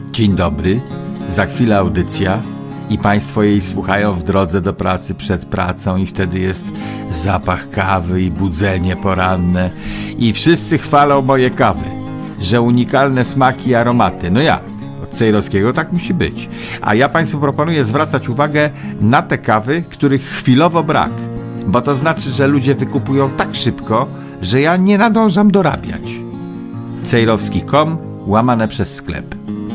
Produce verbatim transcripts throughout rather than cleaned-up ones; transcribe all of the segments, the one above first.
Dzień dobry, za chwilę audycja i Państwo jej słuchają w drodze do pracy, przed pracą i wtedy jest zapach kawy i budzenie poranne i wszyscy chwalą moje kawy, że unikalne smaki i aromaty. No jak? Od Cejrowskiego tak musi być. A ja Państwu proponuję zwracać uwagę na te kawy, których chwilowo brak, bo to znaczy, że ludzie wykupują tak szybko, że ja nie nadążam dorabiać. Cejrowski kropka com łamane przez sklep.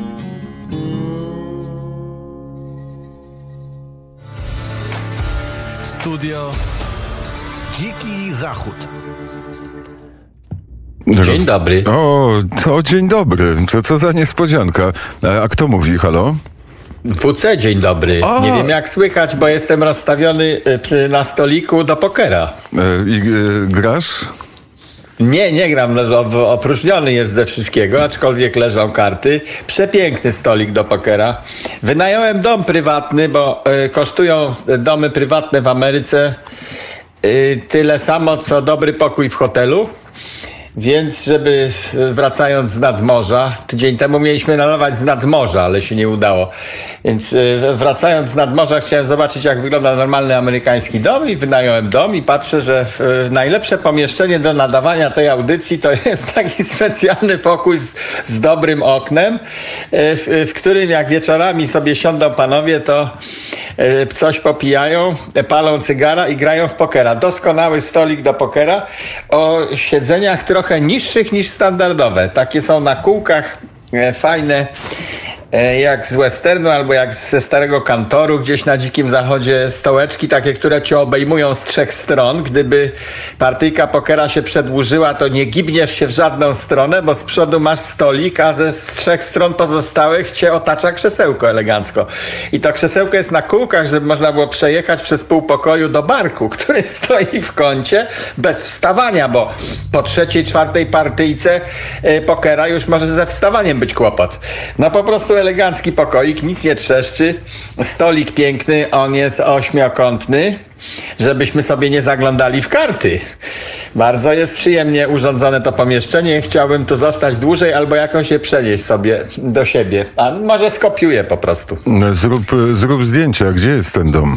Studio Dziki Zachód. Dzień dobry. O, to dzień dobry. To co za niespodzianka. A, a kto mówi, halo? W C, dzień dobry. O! Nie wiem jak słychać, bo jestem rozstawiony przy, na stoliku do pokera. E, I e, grasz? Nie, nie gram. No, opróżniony jest ze wszystkiego, aczkolwiek leżą karty. Przepiękny stolik do pokera. Wynająłem dom prywatny, bo y, kosztują domy prywatne w Ameryce y, tyle samo, co dobry pokój w hotelu. Więc, żeby wracając z nadmorza, tydzień temu mieliśmy nadawać z nadmorza, ale się nie udało. Więc wracając z nadmorza chciałem zobaczyć, jak wygląda normalny amerykański dom i wynająłem dom i patrzę, że najlepsze pomieszczenie do nadawania tej audycji to jest taki specjalny pokój z, z dobrym oknem, w, w którym jak wieczorami sobie siądą panowie, to coś popijają, palą cygara i grają w pokera. Doskonały stolik do pokera o siedzeniach trochę niższych niż standardowe. Takie są na kółkach, fajne, jak z westernu albo jak ze starego kantoru gdzieś na Dzikim Zachodzie, stołeczki takie, które cię obejmują z trzech stron. Gdyby partyjka pokera się przedłużyła, to nie gibniesz się w żadną stronę, bo z przodu masz stolik, a ze z trzech stron pozostałych cię otacza krzesełko elegancko. I to krzesełko jest na kółkach, żeby można było przejechać przez pół pokoju do barku, który stoi w kącie bez wstawania, bo po trzeciej, czwartej partyjce pokera już może ze wstawaniem być kłopot. No po prostu elegancki pokoik, nic nie trzeszczy, stolik piękny, on jest ośmiokątny, żebyśmy sobie nie zaglądali w karty. Bardzo jest przyjemnie urządzone to pomieszczenie, chciałbym tu zostać dłużej albo jakąś je przenieść sobie do siebie, a może skopiuję po prostu. Zrób, zrób zdjęcia, gdzie jest ten dom?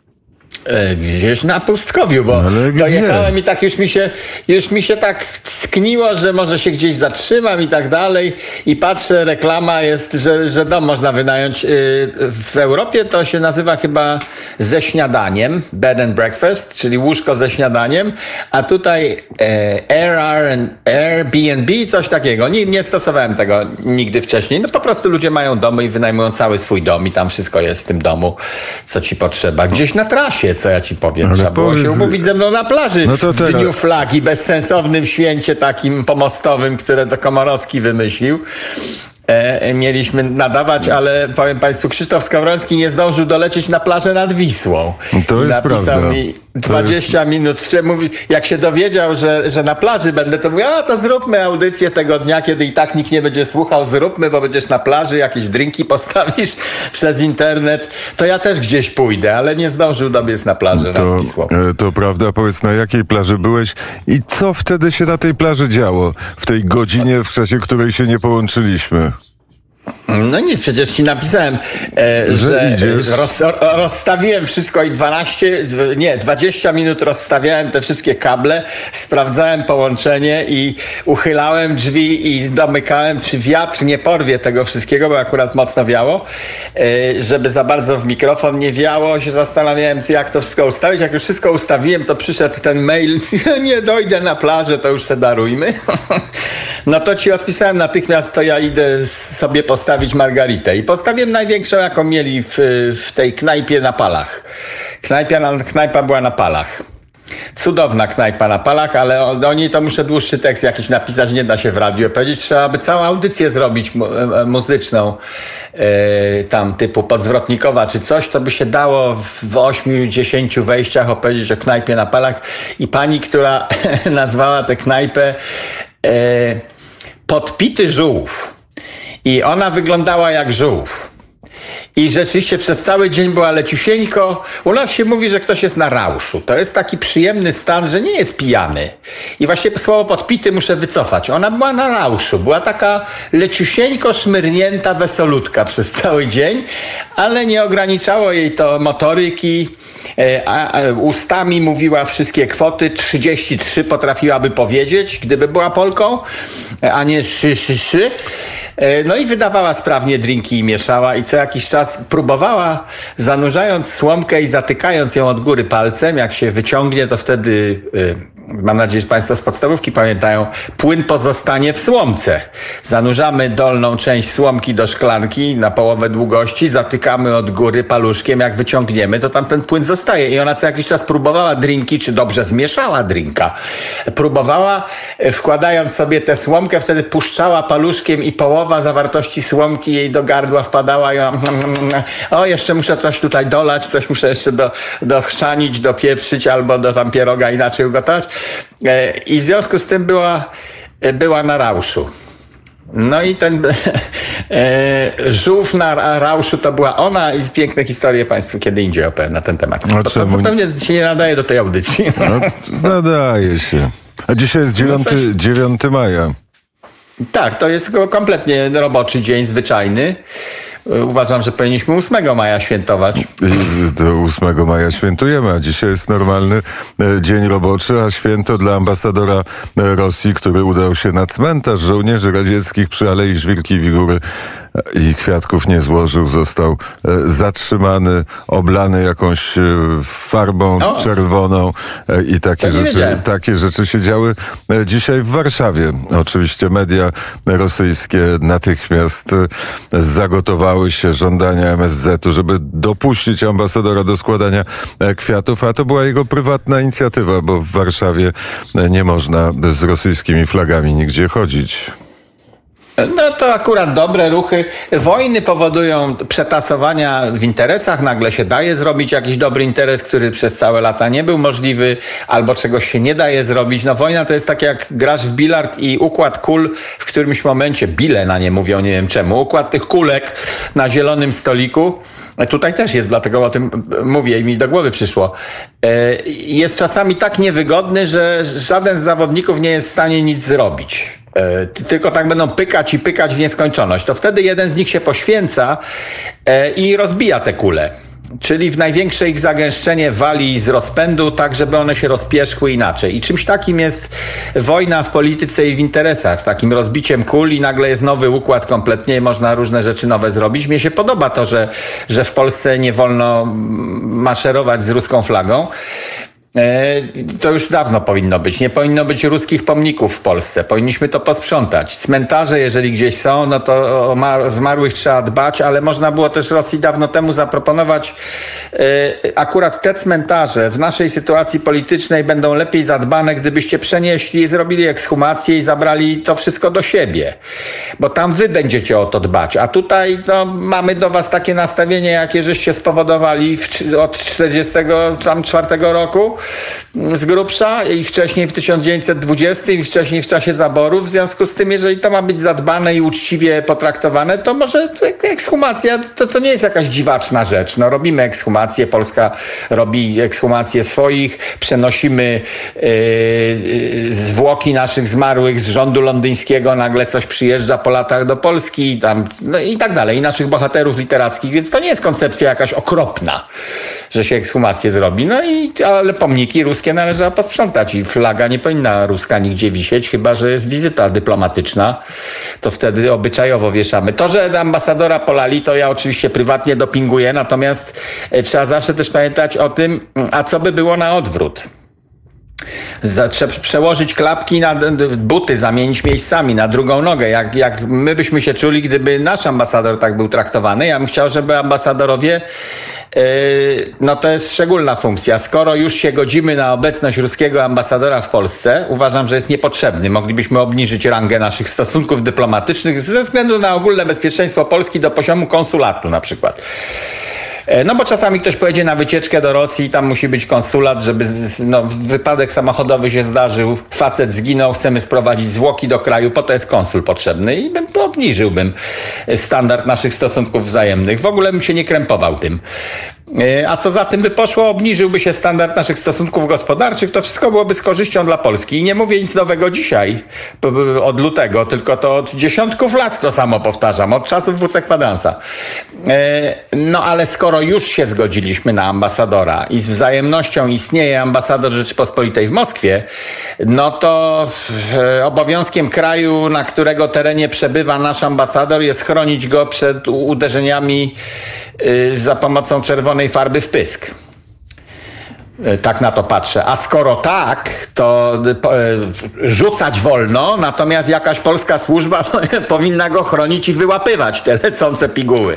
Gdzieś na pustkowiu, bo dojechałem i tak już mi się już mi się tak skniło, że może się gdzieś zatrzymam i tak dalej i patrzę, reklama jest, że, że dom można wynająć. W Europie to się nazywa chyba ze śniadaniem, bed and breakfast, czyli łóżko ze śniadaniem, a tutaj Airbnb, coś takiego. Nie, nie stosowałem tego nigdy wcześniej. No po prostu ludzie mają domy i wynajmują cały swój dom i tam wszystko jest w tym domu, co ci potrzeba. Gdzieś na trasie, co ja ci powiem. Ale trzeba było się umówić ze mną na plaży no to w teraz... dniu flagi, bezsensownym święcie takim pomostowym, które to Komorowski wymyślił. E, mieliśmy nadawać, ale powiem Państwu, Krzysztof Skowroński nie zdążył dolecieć na plażę nad Wisłą. To jest napisał prawda. mi dwadzieścia jest... minut wcześniej, mówi, jak się dowiedział, że, że na plaży będę, to mówię, a to zróbmy audycję tego dnia, kiedy i tak nikt nie będzie słuchał, zróbmy, bo będziesz na plaży, jakieś drinki postawisz przez internet, to ja też gdzieś pójdę, ale nie zdążył dobiec na plażę to, nad Wisłą. To prawda, powiedz, na jakiej plaży byłeś i co wtedy się na tej plaży działo? W tej godzinie, w czasie której się nie połączyliśmy? No nic, przecież ci napisałem, e, że, że roz, rozstawiłem wszystko i dwanaście, nie, dwadzieścia minut rozstawiałem te wszystkie kable, sprawdzałem połączenie i uchylałem drzwi i domykałem, czy wiatr nie porwie tego wszystkiego, bo akurat mocno wiało, e, żeby za bardzo w mikrofon nie wiało, się zastanawiałem, jak to wszystko ustawić. Jak już wszystko ustawiłem, to przyszedł ten mail, nie dojdę na plażę, to już se darujmy. No to ci odpisałem natychmiast, to ja idę sobie postawić margaritę. I postawiłem największą, jaką mieli w, w tej knajpie na Palach. Knajpia, knajpa była na Palach. Cudowna knajpa na Palach, ale o, o niej to muszę dłuższy tekst jakiś napisać, nie da się w radiu powiedzieć. Trzeba by całą audycję zrobić mu, muzyczną, yy, tam typu podzwrotnikowa czy coś, to by się dało w ośmiu, dziesięciu wejściach opowiedzieć o knajpie na Palach. I pani, która nazwała tę knajpę yy, Podpity żółw. I ona wyglądała jak żółw. I rzeczywiście przez cały dzień była leciusieńko. U nas się mówi, że ktoś jest na rauszu. To jest taki przyjemny stan, że nie jest pijany. I właśnie słowo podpity muszę wycofać. Ona była na rauszu. Była taka leciusieńko szmyrnięta wesolutka przez cały dzień, ale nie ograniczało jej to motoryki. A, a ustami mówiła wszystkie kwoty. trzydzieści trzy potrafiłaby powiedzieć, gdyby była Polką, a nie trzy, trzy, trzy. No i wydawała sprawnie drinki i mieszała i co jakiś czas próbowała, zanurzając słomkę i zatykając ją od góry palcem. Jak się wyciągnie, to wtedy, mam nadzieję, że Państwo z podstawówki pamiętają, płyn pozostanie w słomce. Zanurzamy dolną część słomki do szklanki na połowę długości, zatykamy od góry paluszkiem. Jak wyciągniemy, to tam ten płyn zostaje. I ona co jakiś czas próbowała drinki, czy dobrze zmieszała drinka. Próbowała, wkładając sobie tę słomkę, wtedy puszczała paluszkiem i połowa zawartości słomki jej do gardła wpadała i ona, o, jeszcze muszę coś tutaj dolać, coś muszę jeszcze do, dochrzanić, dopieprzyć albo do tam pieroga inaczej ugotować. I w związku z tym była, była na rauszu. No i ten e, żółw na rauszu to była ona i piękne historie Państwu kiedy indziej opowiem na ten temat. No, to, to pewnie się nie nadaje do tej audycji. No, nadaje się. A dzisiaj jest dziewiątego maja. Tak, to jest kompletnie roboczy dzień, zwyczajny. Uważam, że powinniśmy ósmego maja świętować. I do ósmego maja świętujemy, a dzisiaj jest normalny dzień roboczy, a święto dla ambasadora Rosji, który udał się na cmentarz żołnierzy radzieckich przy Alei Żwirki Wigury i kwiatków nie złożył. Został zatrzymany, oblany jakąś farbą o, czerwoną i takie rzeczy, takie rzeczy się działy dzisiaj w Warszawie. Oczywiście media rosyjskie natychmiast zagotowały się żądania M S Z-u, żeby dopuścić ambasadora do składania kwiatów, a to była jego prywatna inicjatywa, bo w Warszawie nie można z rosyjskimi flagami nigdzie chodzić. No to akurat dobre ruchy. Wojny powodują przetasowania w interesach. Nagle się daje zrobić jakiś dobry interes, który przez całe lata nie był możliwy, albo czegoś się nie daje zrobić. No wojna to jest tak jak grasz w bilard i układ kul w którymś momencie, bile na nie mówią, nie wiem czemu, układ tych kulek na zielonym stoliku. Tutaj też jest, dlatego o tym mówię i mi do głowy przyszło. Jest czasami tak niewygodny, że żaden z zawodników nie jest w stanie nic zrobić. Tylko tak będą pykać i pykać w nieskończoność. To wtedy jeden z nich się poświęca i rozbija te kule. Czyli w największe ich zagęszczenie wali z rozpędu, tak żeby one się rozpierzchły inaczej. I czymś takim jest wojna w polityce i w interesach. Takim rozbiciem kul i nagle jest nowy układ kompletnie, można różne rzeczy nowe zrobić. Mnie się podoba to, że, że w Polsce nie wolno maszerować z ruską flagą. To już dawno powinno być. Nie powinno być ruskich pomników w Polsce. Powinniśmy to posprzątać. Cmentarze, jeżeli gdzieś są, no to o zmarłych trzeba dbać, ale można było też Rosji dawno temu zaproponować akurat te cmentarze w naszej sytuacji politycznej będą lepiej zadbane, gdybyście przenieśli, zrobili ekshumację i zabrali to wszystko do siebie. Bo tam wy będziecie o to dbać. A tutaj no, mamy do was takie nastawienie, jakie żeście spowodowali w, od czterdziestego czwartego roku z grubsza i wcześniej w tysiąc dziewięćset dwudziestym i wcześniej w czasie zaborów. W związku z tym, jeżeli to ma być zadbane i uczciwie potraktowane, to może ekshumacja to, to nie jest jakaś dziwaczna rzecz. No, robimy ekshumację, Polska robi ekshumację swoich, przenosimy yy, zwłoki naszych zmarłych z rządu londyńskiego, nagle coś przyjeżdża po latach do Polski tam, no i tak dalej, i naszych bohaterów literackich, więc to nie jest koncepcja jakaś okropna, że się ekshumację zrobi. No i ale pomniki ruskie należało posprzątać i flaga nie powinna ruska nigdzie wisieć, chyba że jest wizyta dyplomatyczna, to wtedy obyczajowo wieszamy. To, że ambasadora polali, to ja oczywiście prywatnie dopinguję, natomiast trzeba zawsze też pamiętać o tym, a co by było na odwrót. Trzeba przełożyć klapki na buty, zamienić miejscami na drugą nogę. Jak, jak my byśmy się czuli, gdyby nasz ambasador tak był traktowany. Ja bym chciał, żeby ambasadorowie, yy, no to jest szczególna funkcja. Skoro już się godzimy na obecność ruskiego ambasadora w Polsce, uważam, że jest niepotrzebny. Moglibyśmy obniżyć rangę naszych stosunków dyplomatycznych ze względu na ogólne bezpieczeństwo Polski do poziomu konsulatu na przykład. No bo czasami ktoś pojedzie na wycieczkę do Rosji i tam musi być konsulat, żeby no, wypadek samochodowy się zdarzył, facet zginął, chcemy sprowadzić zwłoki do kraju, po to jest konsul potrzebny i bym, obniżyłbym standard naszych stosunków wzajemnych. W ogóle bym się nie krępował tym. A co za tym by poszło, obniżyłby się standard naszych stosunków gospodarczych, to wszystko byłoby z korzyścią dla Polski. I nie mówię nic nowego dzisiaj, od lutego, tylko to od dziesiątków lat to samo powtarzam, od czasów W C Kwadransa. No ale skoro już się zgodziliśmy na ambasadora i z wzajemnością istnieje ambasador Rzeczypospolitej w Moskwie, no to obowiązkiem kraju, na którego terenie przebywa nasz ambasador, jest chronić go przed uderzeniami za pomocą czerwonej farby w pysk. Tak na to patrzę. A skoro tak, to rzucać wolno, natomiast jakaś polska służba powinna go chronić i wyłapywać te lecące piguły.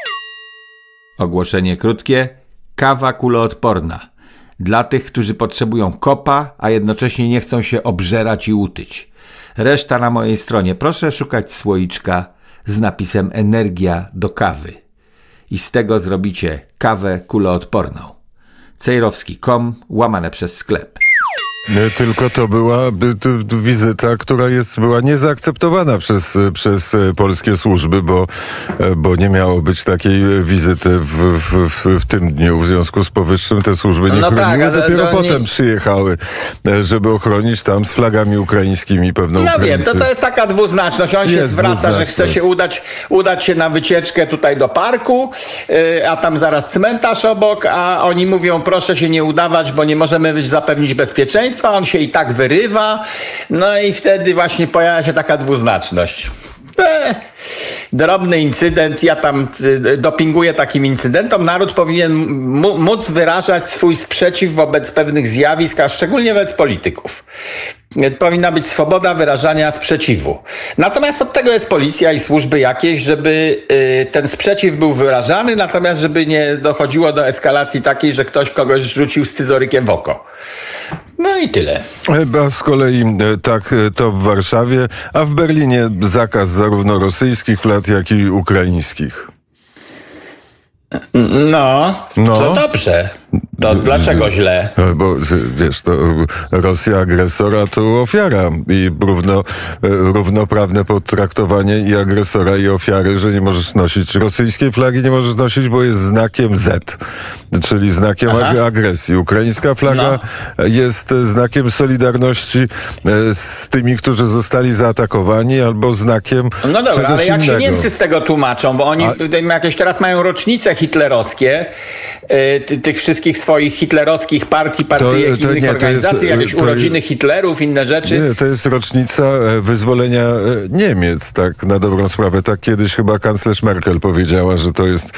Ogłoszenie krótkie. Kawa kuloodporna. Dla tych, którzy potrzebują kopa, a jednocześnie nie chcą się obżerać i utyć. Reszta na mojej stronie. Proszę szukać słoiczka z napisem energia do kawy. I z tego zrobicie kawę kuloodporną. Cejrowski kropka com, łamane przez sklep. Tylko to była by, to, wizyta, która jest, była niezaakceptowana przez, przez polskie służby, bo, bo nie miało być takiej wizyty w, w, w, w tym dniu. W związku z powyższym te służby nie no chroniły, tak, dopiero potem nie... przyjechały, żeby ochronić tam z flagami ukraińskimi pewną No granicę. wiem, to, to jest taka dwuznaczność. On jest się zwraca, że chce się udać, udać się na wycieczkę tutaj do parku, yy, a tam zaraz cmentarz obok, a oni mówią, proszę się nie udawać, bo nie możemy być zapewnić bezpieczeństwa. On się i tak wyrywa, no i wtedy właśnie pojawia się taka dwuznaczność. Eee, drobny incydent, ja tam y, dopinguję takim incydentom. Naród powinien móc wyrażać swój sprzeciw wobec pewnych zjawisk, a szczególnie wobec polityków. Powinna być swoboda wyrażania sprzeciwu. Natomiast od tego jest policja i służby jakieś, żeby y, ten sprzeciw był wyrażany, natomiast żeby nie dochodziło do eskalacji takiej, że ktoś kogoś rzucił scyzorykiem w oko. No i tyle. A z kolei tak to w Warszawie, a w Berlinie zakaz zarówno rosyjskich flag, jak i ukraińskich. No, no. to dobrze. To dlaczego źle? Bo wiesz, to Rosja agresora to ofiara i równo, równoprawne potraktowanie i agresora i ofiary, że nie możesz nosić rosyjskiej flagi, nie możesz nosić, bo jest znakiem Z, czyli znakiem Aha. agresji. Ukraińska flaga no. jest znakiem solidarności z tymi, którzy zostali zaatakowani, albo znakiem No dobra, ale jak innego. się Niemcy z tego tłumaczą, bo oni A... jakieś teraz mają rocznice hitlerowskie, y, tych wszystkich swoich hitlerowskich partii, partyjek, to, to innych nie, organizacji, jest, jakieś urodziny jest, Hitlerów, inne rzeczy. Nie, to jest rocznica wyzwolenia Niemiec, tak na dobrą sprawę. Tak kiedyś chyba kanclerz Merkel powiedziała, że to jest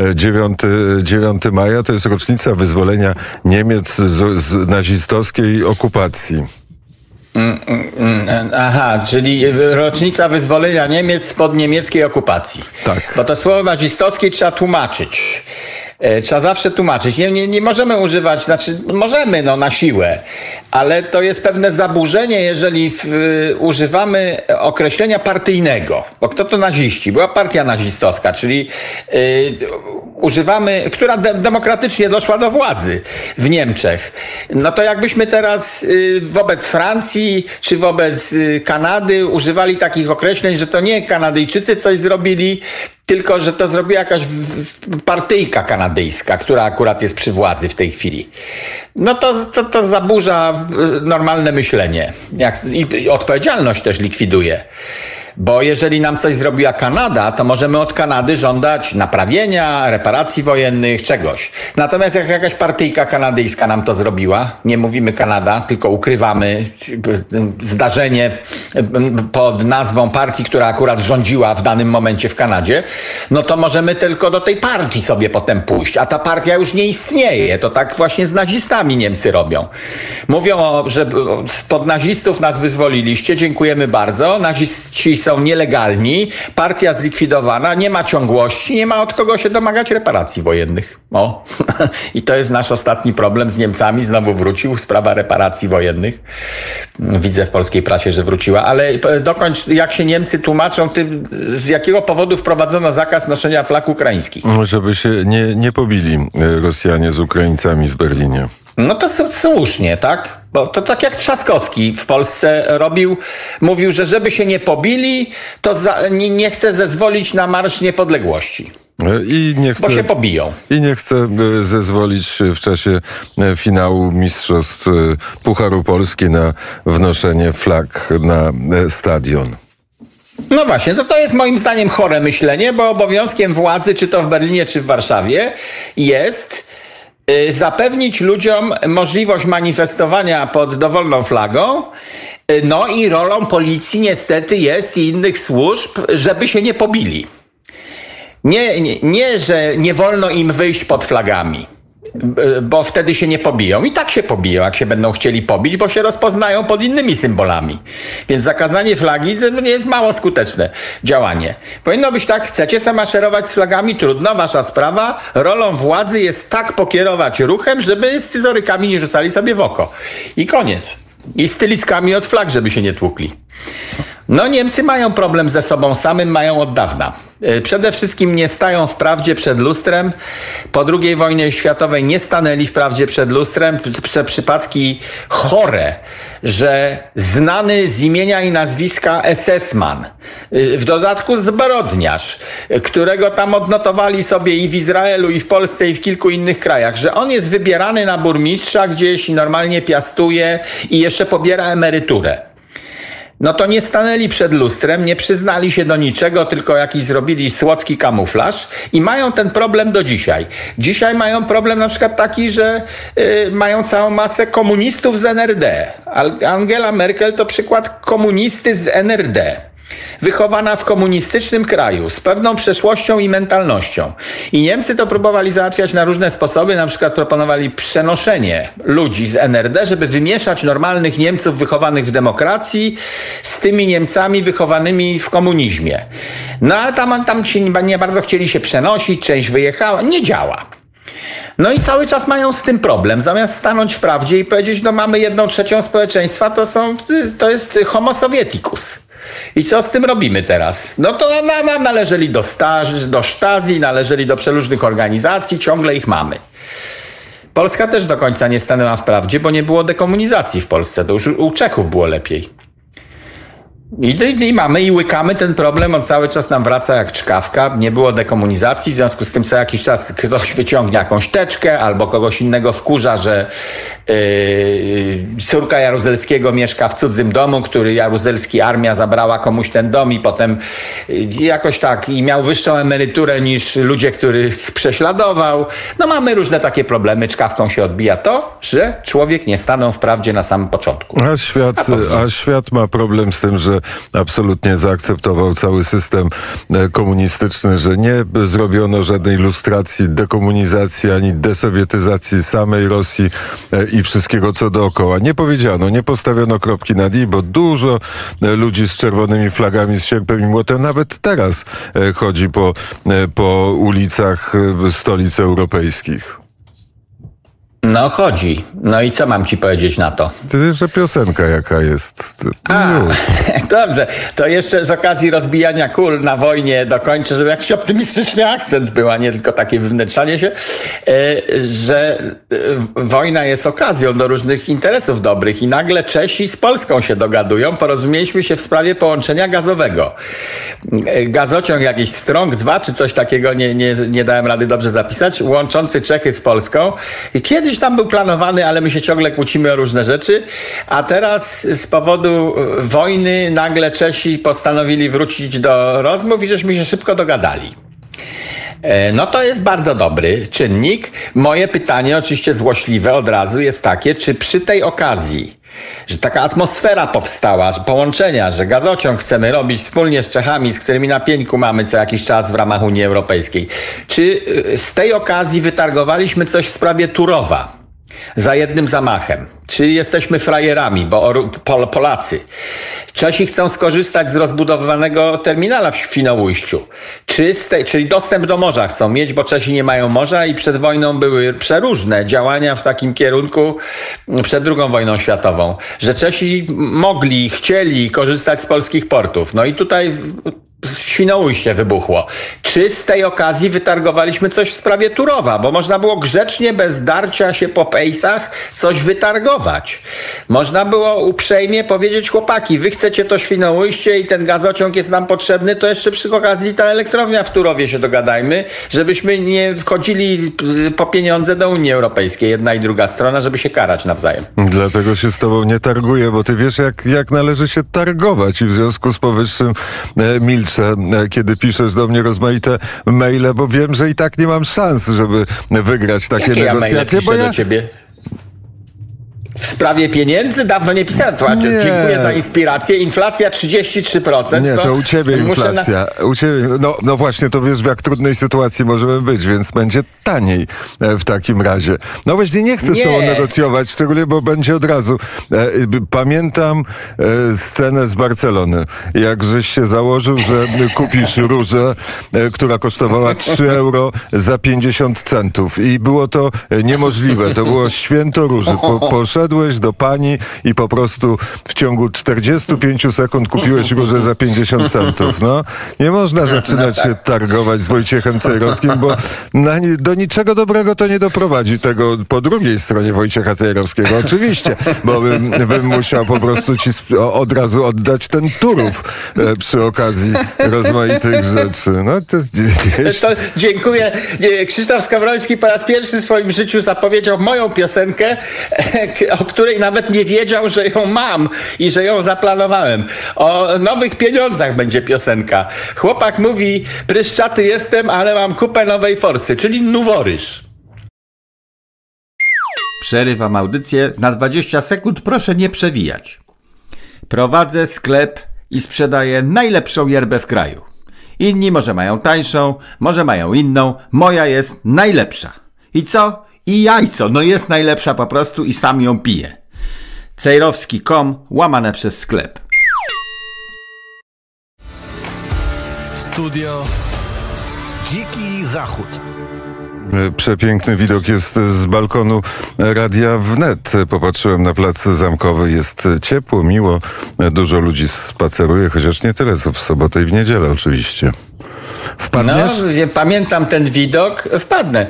dziewiątego maja, to jest rocznica wyzwolenia Niemiec z, z nazistowskiej okupacji. Mm, mm, aha, czyli rocznica wyzwolenia Niemiec spod niemieckiej okupacji. Tak. Bo to słowo nazistowskie trzeba tłumaczyć. Trzeba zawsze tłumaczyć. Nie, nie, nie możemy używać, znaczy możemy no na siłę, ale to jest pewne zaburzenie, jeżeli w, y, używamy określenia partyjnego. Bo kto to naziści? Była partia nazistowska, czyli y, używamy, która de- demokratycznie doszła do władzy w Niemczech. No to jakbyśmy teraz y, wobec Francji czy wobec y, Kanady używali takich określeń, że to nie Kanadyjczycy coś zrobili, tylko że to zrobiła jakaś partyjka kanadyjska, która akurat jest przy władzy w tej chwili. No to, to, to zaburza normalne myślenie. Jak, i, i odpowiedzialność też likwiduje. Bo jeżeli nam coś zrobiła Kanada, to możemy od Kanady żądać naprawienia, reparacji wojennych, czegoś. Natomiast jak jakaś partyjka kanadyjska nam to zrobiła, nie mówimy Kanada, tylko ukrywamy zdarzenie pod nazwą partii, która akurat rządziła w danym momencie w Kanadzie, no to możemy tylko do tej partii sobie potem pójść, a ta partia już nie istnieje. To tak właśnie z nazistami Niemcy robią. Mówią, że spod nazistów nas wyzwoliliście, dziękujemy bardzo. Naziści są nielegalni, partia zlikwidowana, nie ma ciągłości, nie ma od kogo się domagać reparacji wojennych. O, i to jest nasz ostatni problem z Niemcami. Znowu wrócił sprawa reparacji wojennych. Widzę w polskiej prasie, że wróciła, ale dokończ, jak się Niemcy tłumaczą tym, z jakiego powodu wprowadzono zakaz noszenia flag ukraińskich. Żeby się nie, nie pobili Rosjanie z Ukraińcami w Berlinie. No to słusznie, tak? Bo to tak jak Trzaskowski w Polsce robił, mówił, że żeby się nie pobili, to za, nie, nie chce zezwolić na Marsz Niepodległości. I nie chce, bo się pobiją. I nie chce zezwolić w czasie finału Mistrzostw Pucharu Polski na wnoszenie flag na stadion. No właśnie, to to jest moim zdaniem chore myślenie, bo obowiązkiem władzy, czy to w Berlinie, czy w Warszawie, jest y, zapewnić ludziom możliwość manifestowania pod dowolną flagą. Y, no i rolą policji niestety jest i innych służb, żeby się nie pobili. Nie, nie, nie, że nie wolno im wyjść pod flagami, bo wtedy się nie pobiją. I tak się pobiją, jak się będą chcieli pobić, bo się rozpoznają pod innymi symbolami. Więc zakazanie flagi to jest mało skuteczne działanie. Powinno być tak, chcecie se maszerować z flagami, trudno, wasza sprawa. Rolą władzy jest tak pokierować ruchem, żeby scyzorykami nie rzucali sobie w oko. I koniec. I styliskami od flag, żeby się nie tłukli. No Niemcy mają problem ze sobą samym, mają od dawna. Przede wszystkim nie stają w prawdzie przed lustrem. Po drugiej wojnie światowej nie stanęli w prawdzie przed lustrem. Te przypadki chore, że znany z imienia i nazwiska esesman, w dodatku zbrodniarz, którego tam odnotowali sobie i w Izraelu, i w Polsce, i w kilku innych krajach, że on jest wybierany na burmistrza gdzieś i normalnie piastuje i jeszcze pobiera emeryturę. No to nie stanęli przed lustrem, nie przyznali się do niczego, tylko jakiś zrobili słodki kamuflaż i mają ten problem do dzisiaj. Dzisiaj mają problem na przykład taki, że y, mają całą masę komunistów z N R D. Angela Merkel to przykład komunisty z N R D. Wychowana w komunistycznym kraju, z pewną przeszłością i mentalnością. I Niemcy to próbowali załatwiać na różne sposoby, na przykład proponowali przenoszenie ludzi z N R D, żeby wymieszać normalnych Niemców wychowanych w demokracji z tymi Niemcami wychowanymi w komunizmie. No ale tam, tam ci nie bardzo chcieli się przenosić, część wyjechała, nie działa. No i cały czas mają z tym problem. Zamiast stanąć w prawdzie i powiedzieć, no mamy jedną trzecią społeczeństwa, to są, to jest homo sovieticus. I co z tym robimy teraz? No to na, na, należeli do, staż, do Stasi, należeli do przeróżnych organizacji, ciągle ich mamy. Polska też do końca nie stanęła w prawdzie, bo nie było dekomunizacji w Polsce. To już u Czechów było lepiej. I, I mamy i łykamy ten problem, on cały czas nam wraca jak czkawka. Nie było dekomunizacji, w związku z tym co jakiś czas ktoś wyciągnie jakąś teczkę albo kogoś innego wkurza, że yy, córka Jaruzelskiego mieszka w cudzym domu, który Jaruzelski armia zabrała komuś ten dom i potem yy, jakoś tak i miał wyższą emeryturę niż ludzie, których prześladował. No mamy różne takie problemy, czkawką się odbija to, że człowiek nie stanął w prawdzie na samym początku. A świat, a, a świat ma problem z tym, że absolutnie zaakceptował cały system komunistyczny, że nie zrobiono żadnej lustracji, dekomunizacji ani desowietyzacji samej Rosji i wszystkiego co dookoła. Nie powiedziano, nie postawiono kropki nad i, bo dużo ludzi z czerwonymi flagami, z sierpem i młotem nawet teraz chodzi po, po ulicach stolic europejskich. No chodzi. No i co mam ci powiedzieć na to? To jeszcze piosenka jaka jest. A, dobrze. To jeszcze z okazji rozbijania kul na wojnie dokończę, żeby jakiś optymistyczny akcent był, a nie tylko takie wywnętrzanie się, że wojna jest okazją do różnych interesów dobrych i nagle Czesi z Polską się dogadują. Porozumieliśmy się w sprawie połączenia gazowego. Gazociąg jakiś Strąg dwa czy coś takiego, nie, nie, nie dałem rady dobrze zapisać, łączący Czechy z Polską. I kiedyś tam był planowany, ale my się ciągle kłócimy o różne rzeczy, a teraz z powodu wojny nagle Czesi postanowili wrócić do rozmów i żeśmy się szybko dogadali. No to jest bardzo dobry czynnik. Moje pytanie, oczywiście złośliwe od razu, jest takie, czy przy tej okazji, że taka atmosfera powstała, że połączenia, że gazociąg chcemy robić wspólnie z Czechami, z którymi na pieńku mamy co jakiś czas w ramach Unii Europejskiej, czy z tej okazji wytargowaliśmy coś w sprawie Turowa za jednym zamachem? Czy jesteśmy frajerami, bo Pol- Polacy. Czesi chcą skorzystać z rozbudowanego terminala w Świnoujściu. Czy z tej, czyli dostęp do morza chcą mieć, bo Czesi nie mają morza i przed wojną były przeróżne działania w takim kierunku przed drugą wojną światową, że Czesi mogli, chcieli korzystać z polskich portów. No i tutaj Świnoujście wybuchło. Czy z tej okazji wytargowaliśmy coś w sprawie Turowa? Bo można było grzecznie, bez darcia się po pejsach coś wytargować. Można było uprzejmie powiedzieć: chłopaki, wy chcecie to Świnoujście i ten gazociąg jest nam potrzebny, to jeszcze przy okazji ta elektrownia w Turowie się dogadajmy, żebyśmy nie chodzili po pieniądze do Unii Europejskiej, jedna i druga strona, żeby się karać nawzajem. Dlatego się z tobą nie targuję, bo ty wiesz, jak, jak należy się targować i w związku z powyższym e, milczę, kiedy piszesz do mnie rozmaite maile, bo wiem, że i tak nie mam szans, żeby wygrać takie Jakie negocjacje. Ja bo ja do ciebie? W sprawie pieniędzy dawno nie pisałem. To, nie. Dziękuję za inspirację. Inflacja trzydzieści trzy procent. Nie, to, to u ciebie inflacja. Na... U ciebie, no, no właśnie, to wiesz, w jak trudnej sytuacji możemy być, więc będzie taniej w takim razie. No właśnie, nie chcę z tobą negocjować, szczególnie, bo będzie od razu. Pamiętam scenę z Barcelony. Jak żeś się założył, że kupisz różę, która kosztowała trzy euro za pięćdziesiąt centów. I było to niemożliwe. To było święto róży. Po, poszedłeś do pani i po prostu w ciągu czterdziestu pięciu sekund kupiłeś różę za pięćdziesiąt centów. No, nie można zaczynać się targować z Wojciechem Cejrowskim, bo na, do niczego dobrego to nie doprowadzi. Tego po drugiej stronie Wojciecha Cejrowskiego. Oczywiście, bo bym, bym musiał po prostu ci od razu oddać ten Turów e, przy okazji rozmaitych rzeczy. No, to, jest... to dziękuję. Krzysztof Skowroński po raz pierwszy w swoim życiu zapowiedział moją piosenkę, o której nawet nie wiedział, że ją mam i że ją zaplanowałem. O nowych pieniądzach będzie piosenka. Chłopak mówi: pryszczaty jestem, ale mam kupę nowej forsy, czyli nuworyż. Przerywam audycję na dwadzieścia sekund, proszę nie przewijać. Prowadzę sklep i sprzedaję najlepszą yerbę w kraju. Inni może mają tańszą, może mają inną, moja jest najlepsza. I co? I jajco, no jest najlepsza po prostu i sam ją piję. Cejrowski kropka com, łamane przez sklep. Studio Dziki Zachód. Przepiękny widok jest z balkonu Radia Wnet. Popatrzyłem na plac Zamkowy. Jest ciepło, miło. Dużo ludzi spaceruje, chociaż nie tyle co w sobotę i w niedzielę oczywiście. Wpadniesz? No, pamiętam ten widok. Wpadnę.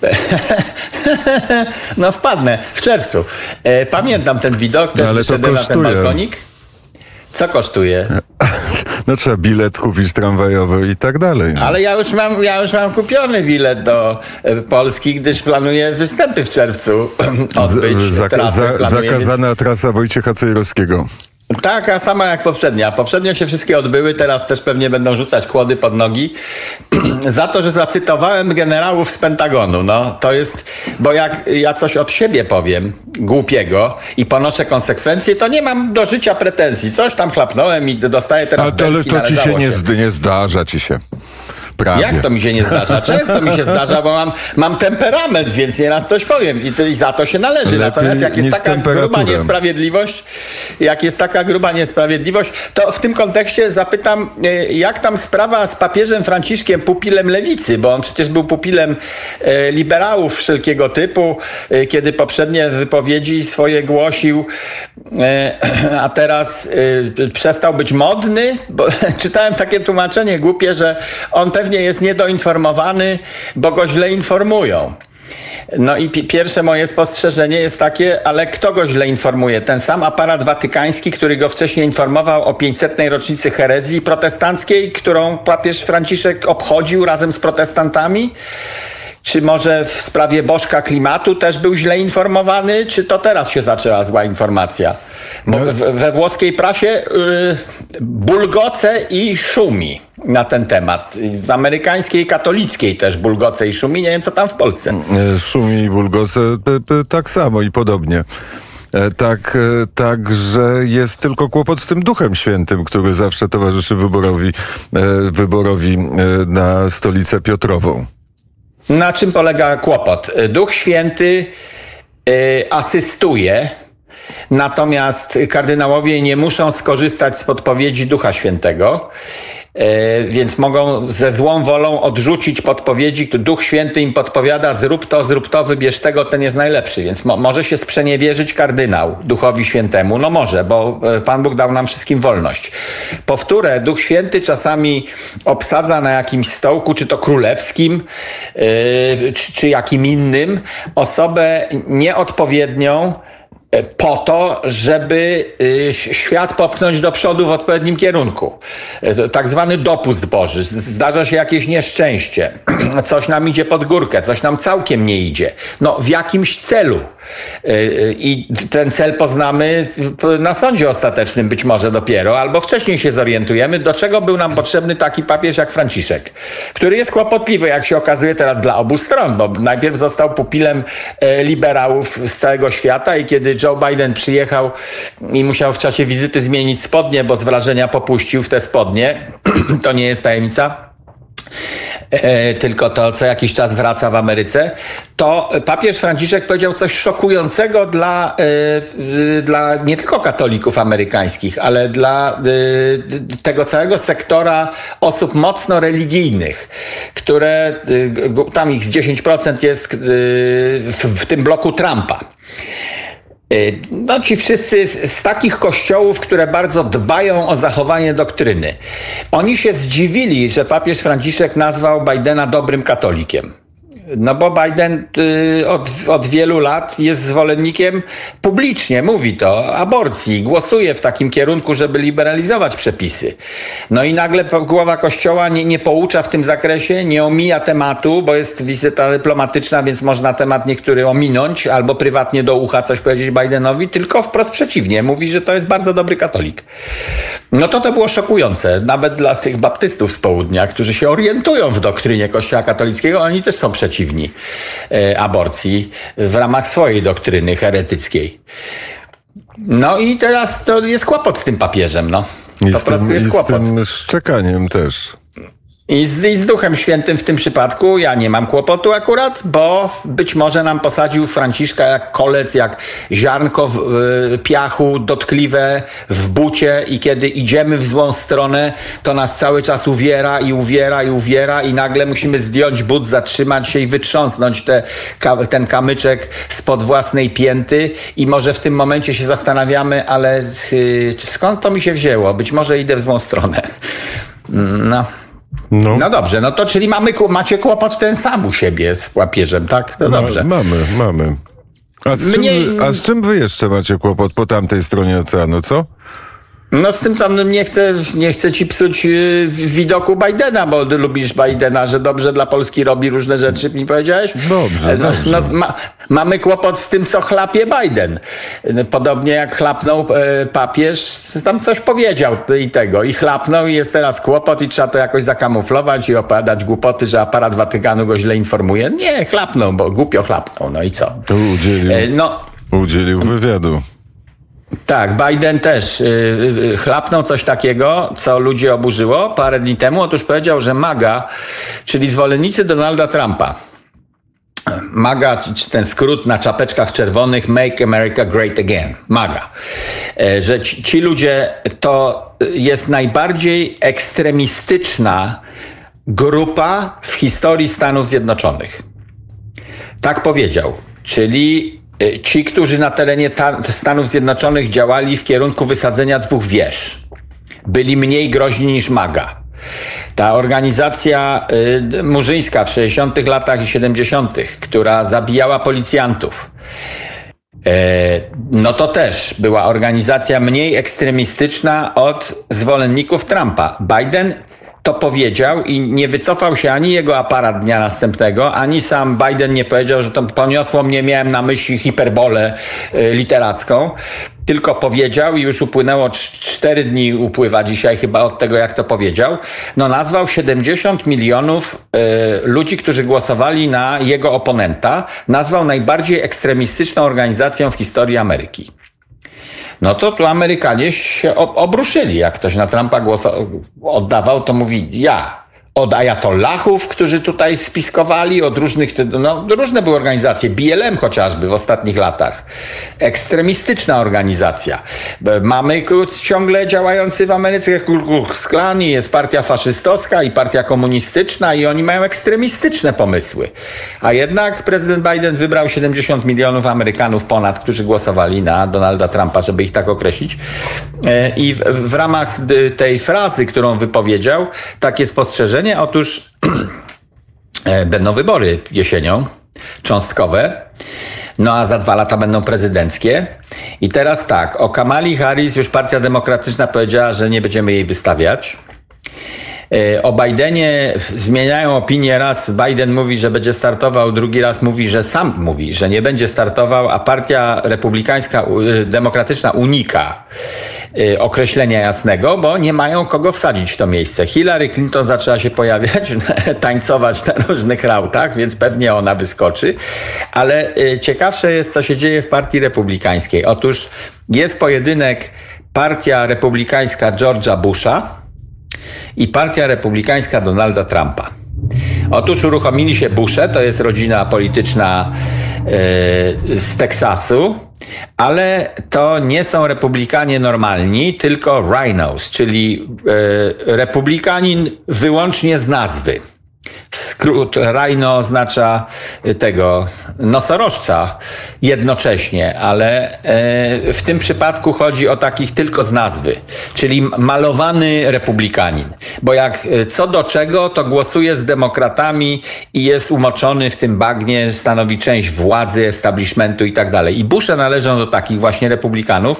No wpadnę w czerwcu. Pamiętam ten widok. Też no, ale to na ten balkonik. Co kosztuje? No trzeba bilet kupić tramwajowy i tak dalej. No. Ale ja już mam, ja już mam kupiony bilet do Polski, gdyż planuję występy w czerwcu odbyć. Z, zaka, trasę za, zakazana więc... trasa Wojciecha Cejrowskiego. Taka sama jak poprzednia. Poprzednio się wszystkie odbyły, teraz też pewnie będą rzucać kłody pod nogi. Za to, że zacytowałem generałów z Pentagonu. No, to jest, bo jak ja coś od siebie powiem głupiego i ponoszę konsekwencje, to nie mam do życia pretensji. Coś tam chlapnąłem i dostaję teraz to, ale to ci się nie, się nie zdarza ci się. Prawie. Jak to mi się nie zdarza? Często mi się zdarza, bo mam, mam temperament, więc nieraz coś powiem i, to, i za to się należy. Lepiej Natomiast jak jest taka gruba niesprawiedliwość, jak jest taka gruba niesprawiedliwość, to w tym kontekście zapytam, jak tam sprawa z papieżem Franciszkiem, pupilem lewicy, bo on przecież był pupilem e, liberałów wszelkiego typu, e, kiedy poprzednie wypowiedzi swoje głosił, e, a teraz e, przestał być modny, bo czytałem takie tłumaczenie głupie, że on pewnie Pewnie jest niedoinformowany, bo go źle informują. No i pi- pierwsze moje spostrzeżenie jest takie, ale kto go źle informuje? Ten sam aparat watykański, który go wcześniej informował o pięćsetnej rocznicy herezji protestanckiej, którą papież Franciszek obchodził razem z protestantami? Czy może w sprawie bożka klimatu też był źle informowany? Czy to teraz się zaczęła zła informacja? Bo w, we włoskiej prasie yy, bulgoce i szumi na ten temat. W amerykańskiej, katolickiej też bulgoce i szumi. Nie wiem, co tam w Polsce. Szumi i bulgoce p- p- tak samo i podobnie. Tak, tak, że jest tylko kłopot z tym Duchem Świętym, który zawsze towarzyszy wyborowi, wyborowi na stolicę Piotrową. Na czym polega kłopot? Duch Święty y, asystuje, natomiast kardynałowie nie muszą skorzystać z podpowiedzi Ducha Świętego, więc mogą ze złą wolą odrzucić podpowiedzi, które Duch Święty im podpowiada: zrób to, zrób to, wybierz tego, ten jest najlepszy. Więc mo- może się sprzeniewierzyć kardynał Duchowi Świętemu. No może, bo Pan Bóg dał nam wszystkim wolność. Powtórę, Duch Święty czasami obsadza na jakimś stołku, czy to królewskim, yy, czy, czy jakim innym, osobę nieodpowiednią, po to, żeby świat popchnąć do przodu w odpowiednim kierunku. Tak zwany dopust Boży. Zdarza się jakieś nieszczęście. Coś nam idzie pod górkę, coś nam całkiem nie idzie. No w jakimś celu. I ten cel poznamy na sądzie ostatecznym być może dopiero, albo wcześniej się zorientujemy, do czego był nam potrzebny taki papież jak Franciszek, który jest kłopotliwy, jak się okazuje teraz, dla obu stron, bo najpierw został pupilem liberałów z całego świata i kiedy Joe Biden przyjechał i musiał w czasie wizyty zmienić spodnie, bo z wrażenia popuścił w te spodnie, to nie jest tajemnica, E, tylko to co jakiś czas wraca w Ameryce, to papież Franciszek powiedział coś szokującego dla, e, dla nie tylko katolików amerykańskich, ale dla e, tego całego sektora osób mocno religijnych, które, e, tam ich z dziesięć procent jest e, w, w tym bloku Trumpa. No ci wszyscy z, z takich kościołów, które bardzo dbają o zachowanie doktryny. Oni się zdziwili, że papież Franciszek nazwał Bidena dobrym katolikiem. No bo Biden y, od, od wielu lat jest zwolennikiem, publicznie mówi to, aborcji. Głosuje w takim kierunku, żeby liberalizować przepisy. No i nagle głowa Kościoła nie, nie poucza w tym zakresie, nie omija tematu, bo jest wizyta dyplomatyczna, więc można temat niektóry ominąć albo prywatnie do ucha coś powiedzieć Bidenowi, tylko wprost przeciwnie. Mówi, że to jest bardzo dobry katolik. No to to było szokujące. Nawet dla tych baptystów z południa, którzy się orientują w doktrynie Kościoła katolickiego, oni też są przeciwni przeciwni aborcji w ramach swojej doktryny heretyckiej. No i teraz to jest kłopot z tym papieżem, no. I po z prostu tym, jest i kłopot. Z tym szczekaniem też. I z, I z Duchem Świętym w tym przypadku ja nie mam kłopotu akurat, bo być może nam posadził Franciszka jak kolec, jak ziarnko w y, piachu dotkliwe w bucie i kiedy idziemy w złą stronę, to nas cały czas uwiera i uwiera i uwiera i nagle musimy zdjąć but, zatrzymać się i wytrząsnąć te, ka, ten kamyczek spod własnej pięty i może w tym momencie się zastanawiamy, ale y, skąd to mi się wzięło? Być może idę w złą stronę. No. No. no dobrze, no to czyli mamy, macie kłopot ten sam u siebie z papieżem, tak? No dobrze. Ma, mamy, mamy. A z, Mnie... czym, a z czym wy jeszcze macie kłopot po tamtej stronie oceanu, co? No z tym samym nie chcę, nie chcę ci psuć yy, widoku Bidena, bo ty lubisz Bidena, że dobrze dla Polski robi różne rzeczy, mi powiedziałeś? Dobrze, no, dobrze. No, ma, mamy kłopot z tym, co chlapie Biden. Podobnie jak chlapnął yy, papież, tam coś powiedział i tego, i chlapnął i jest teraz kłopot i trzeba to jakoś zakamuflować i opowiadać głupoty, że aparat Watykanu go źle informuje. Nie, chlapnął, bo głupio chlapnął, no i co? To udzielił, Yy, no, udzielił wywiadu. Tak, Biden też yy, chlapnął coś takiego, co ludzi oburzyło parę dni temu. Otóż powiedział, że MAGA, czyli zwolennicy Donalda Trumpa, MAGA, czy ten skrót na czapeczkach czerwonych, Make America Great Again, MAGA, yy, że ci, ci ludzie to jest najbardziej ekstremistyczna grupa w historii Stanów Zjednoczonych. Tak powiedział, czyli ci, którzy na terenie ta- Stanów Zjednoczonych działali w kierunku wysadzenia dwóch wież, byli mniej groźni niż MAGA. Ta organizacja y, murzyńska w sześćdziesiątych latach i siedemdziesiątych, która zabijała policjantów, y, no to też była organizacja mniej ekstremistyczna od zwolenników Trumpa. Biden to powiedział i nie wycofał się ani jego aparat dnia następnego, ani sam Biden nie powiedział, że to poniosło mnie, miałem na myśli hiperbolę y, literacką, tylko powiedział i już upłynęło cztery dni, upływa dzisiaj chyba od tego, jak to powiedział, no nazwał siedemdziesiąt milionów y, ludzi, którzy głosowali na jego oponenta, nazwał najbardziej ekstremistyczną organizacją w historii Ameryki. No to tu Amerykanie się obruszyli. Jak ktoś na Trumpa głos oddawał, to mówi ja, od ajatollahów, którzy tutaj spiskowali, od różnych, no różne były organizacje, B L M chociażby w ostatnich latach. Ekstremistyczna organizacja. Mamy ciągle działający w Ameryce Ku Klux Klan i jest partia faszystowska i partia komunistyczna i oni mają ekstremistyczne pomysły. A jednak prezydent Biden wybrał siedemdziesiąt milionów Amerykanów ponad, którzy głosowali na Donalda Trumpa, żeby ich tak określić. I w, w ramach tej frazy, którą wypowiedział, takie spostrzeżenie. Otóż będą wybory jesienią, cząstkowe, no a za dwa lata będą prezydenckie. I teraz tak, o Kamali Harris już Partia Demokratyczna powiedziała, że nie będziemy jej wystawiać. O Bidenie zmieniają opinię. Raz Biden mówi, że będzie startował, drugi raz mówi, że sam mówi, że nie będzie startował, a Partia Republikańska, Demokratyczna unika określenia jasnego, bo nie mają kogo wsadzić w to miejsce. Hillary Clinton zaczęła się pojawiać, tańcować na różnych rautach, więc pewnie ona wyskoczy. Ale ciekawsze jest, co się dzieje w Partii Republikańskiej. Otóż jest pojedynek Partia Republikańska George'a Busha i Partia Republikańska Donalda Trumpa. Otóż uruchomili się Bushe, to jest rodzina polityczna yy, z Teksasu, ale to nie są republikanie normalni, tylko rhinos, czyli yy, republikanin wyłącznie z nazwy. Skrót rhino oznacza tego nosorożca jednocześnie, ale w tym przypadku chodzi o takich tylko z nazwy, czyli malowany republikanin. Bo jak co do czego, to głosuje z demokratami i jest umoczony w tym bagnie, stanowi część władzy, establishmentu i tak dalej. I Bushe należą do takich właśnie republikanów.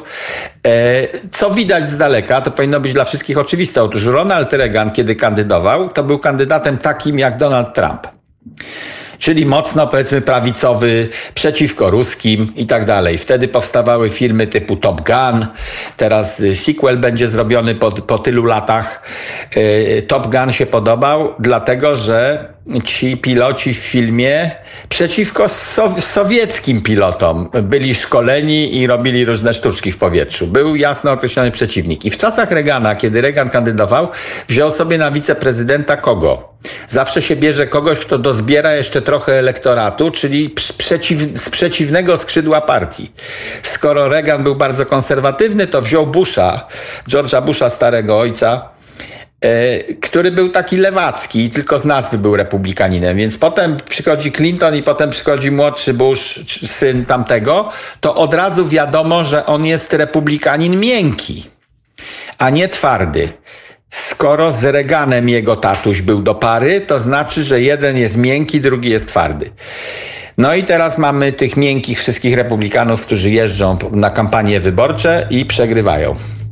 Co widać z daleka, to powinno być dla wszystkich oczywiste. Otóż Ronald Reagan, kiedy kandydował, to był kandydatem takim jak Donald Trump. Czyli mocno, powiedzmy, prawicowy, przeciwko ruskim i tak dalej. Wtedy powstawały filmy typu Top Gun. Teraz sequel będzie zrobiony po, po tylu latach. Top Gun się podobał, dlatego że ci piloci w filmie przeciwko sow- sowieckim pilotom byli szkoleni i robili różne sztuczki w powietrzu. Był jasno określony przeciwnik. I w czasach Reagana, kiedy Reagan kandydował, wziął sobie na wiceprezydenta kogo? Zawsze się bierze kogoś, kto dozbiera jeszcze trochę elektoratu, czyli przeciw- z przeciwnego skrzydła partii. Skoro Reagan był bardzo konserwatywny, to wziął Busha, George'a Busha, starego ojca, który był taki lewacki, tylko z nazwy był republikaninem, więc potem przychodzi Clinton i potem przychodzi młodszy Bush, syn tamtego, to od razu wiadomo, że on jest republikanin miękki, a nie twardy. Skoro z Reaganem jego tatuś był do pary, to znaczy, że jeden jest miękki, drugi jest twardy. No i teraz mamy tych miękkich wszystkich republikanów, którzy jeżdżą na kampanie wyborcze i przegrywają.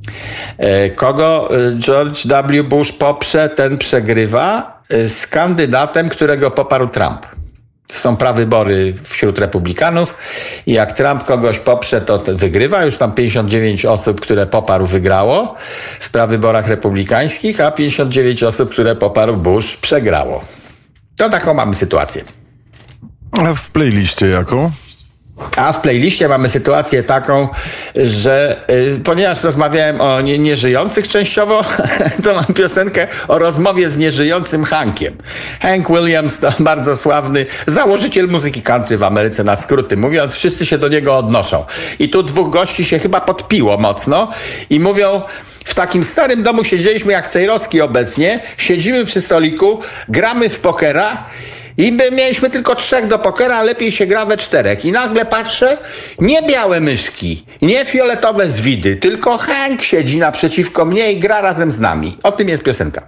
Kogo George W. Bush poprze, ten przegrywa z kandydatem, którego poparł Trump. Są prawybory wśród republikanów i jak Trump kogoś poprze, to wygrywa. Już tam pięćdziesiąt dziewięć osób, które poparł, wygrało w prawyborach republikańskich, a pięćdziesiąt dziewięć osób, które poparł Bush, przegrało. To taką mamy sytuację. A w playliście jaką? A w playliście mamy sytuację taką, że y, ponieważ rozmawiałem o nie, nieżyjących częściowo, to mam piosenkę o rozmowie z nieżyjącym Hankiem. Hank Williams to bardzo sławny założyciel muzyki country w Ameryce, na skróty mówiąc, wszyscy się do niego odnoszą. I tu dwóch gości się chyba podpiło mocno i mówią: w takim starym domu siedzieliśmy jak Cejrowski obecnie, siedzimy przy stoliku, gramy w pokera i my mieliśmy tylko trzech do pokera, a lepiej się gra we czterech. I nagle patrzę, nie białe myszki, nie fioletowe zwidy, tylko Hank siedzi naprzeciwko mnie i gra razem z nami. O tym jest piosenka.